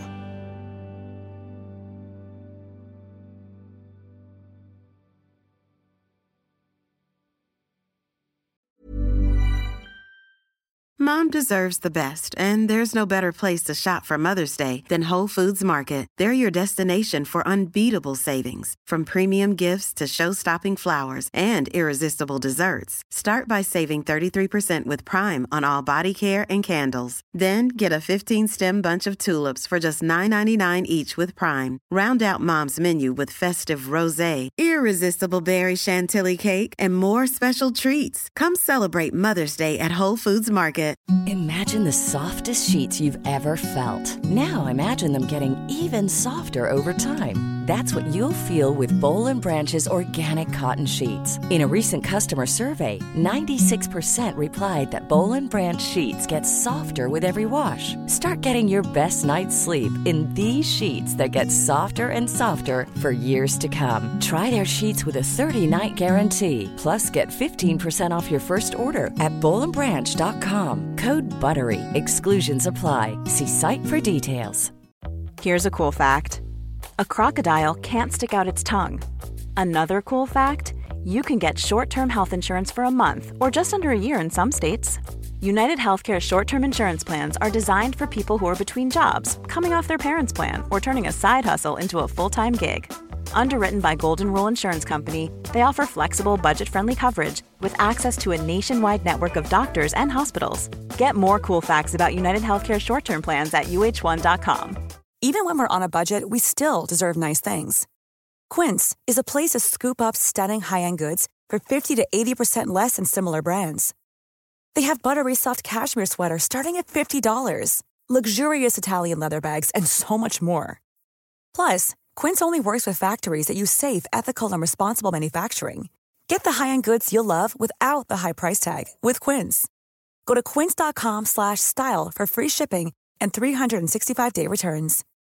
Mom deserves the best, and there's no better place to shop for Mother's Day than Whole Foods Market. They're your destination for unbeatable savings, from premium gifts to show-stopping flowers and irresistible desserts. Start by saving thirty-three percent with Prime on all body care and candles. Then get a fifteen-stem bunch of tulips for just nine ninety-nine each with Prime. Round out Mom's menu with festive rosé, irresistible berry chantilly cake, and more special treats. Come celebrate Mother's Day at Whole Foods Market. Imagine the softest sheets you've ever felt. Now imagine them getting even softer over time. That's what you'll feel with Boll and Branch's organic cotton sheets. In a recent customer survey, ninety-six percent replied that Boll and Branch sheets get softer with every wash. Start getting your best night's sleep in these sheets that get softer and softer for years to come. Try their sheets with a thirty-night guarantee. Plus, get fifteen percent off your first order at boll and branch dot com. Code BUTTERY. Exclusions apply. See site for details. Here's a cool fact. A crocodile can't stick out its tongue. Another cool fact, you can get short-term health insurance for a month or just under a year in some states. United Healthcare short-term insurance plans are designed for people who are between jobs, coming off their parents' plan, or turning a side hustle into a full-time gig. Underwritten by Golden Rule Insurance Company, they offer flexible, budget-friendly coverage with access to a nationwide network of doctors and hospitals. Get more cool facts about United Healthcare short-term plans at U H one dot com. Even when we're on a budget, we still deserve nice things. Quince is a place to scoop up stunning high-end goods for fifty to eighty percent less than similar brands. They have buttery soft cashmere sweaters starting at fifty dollars, luxurious Italian leather bags, and so much more. Plus, Quince only works with factories that use safe, ethical, and responsible manufacturing. Get the high-end goods you'll love without the high price tag with Quince. Go to quince dot com slash style for free shipping and three sixty-five day returns.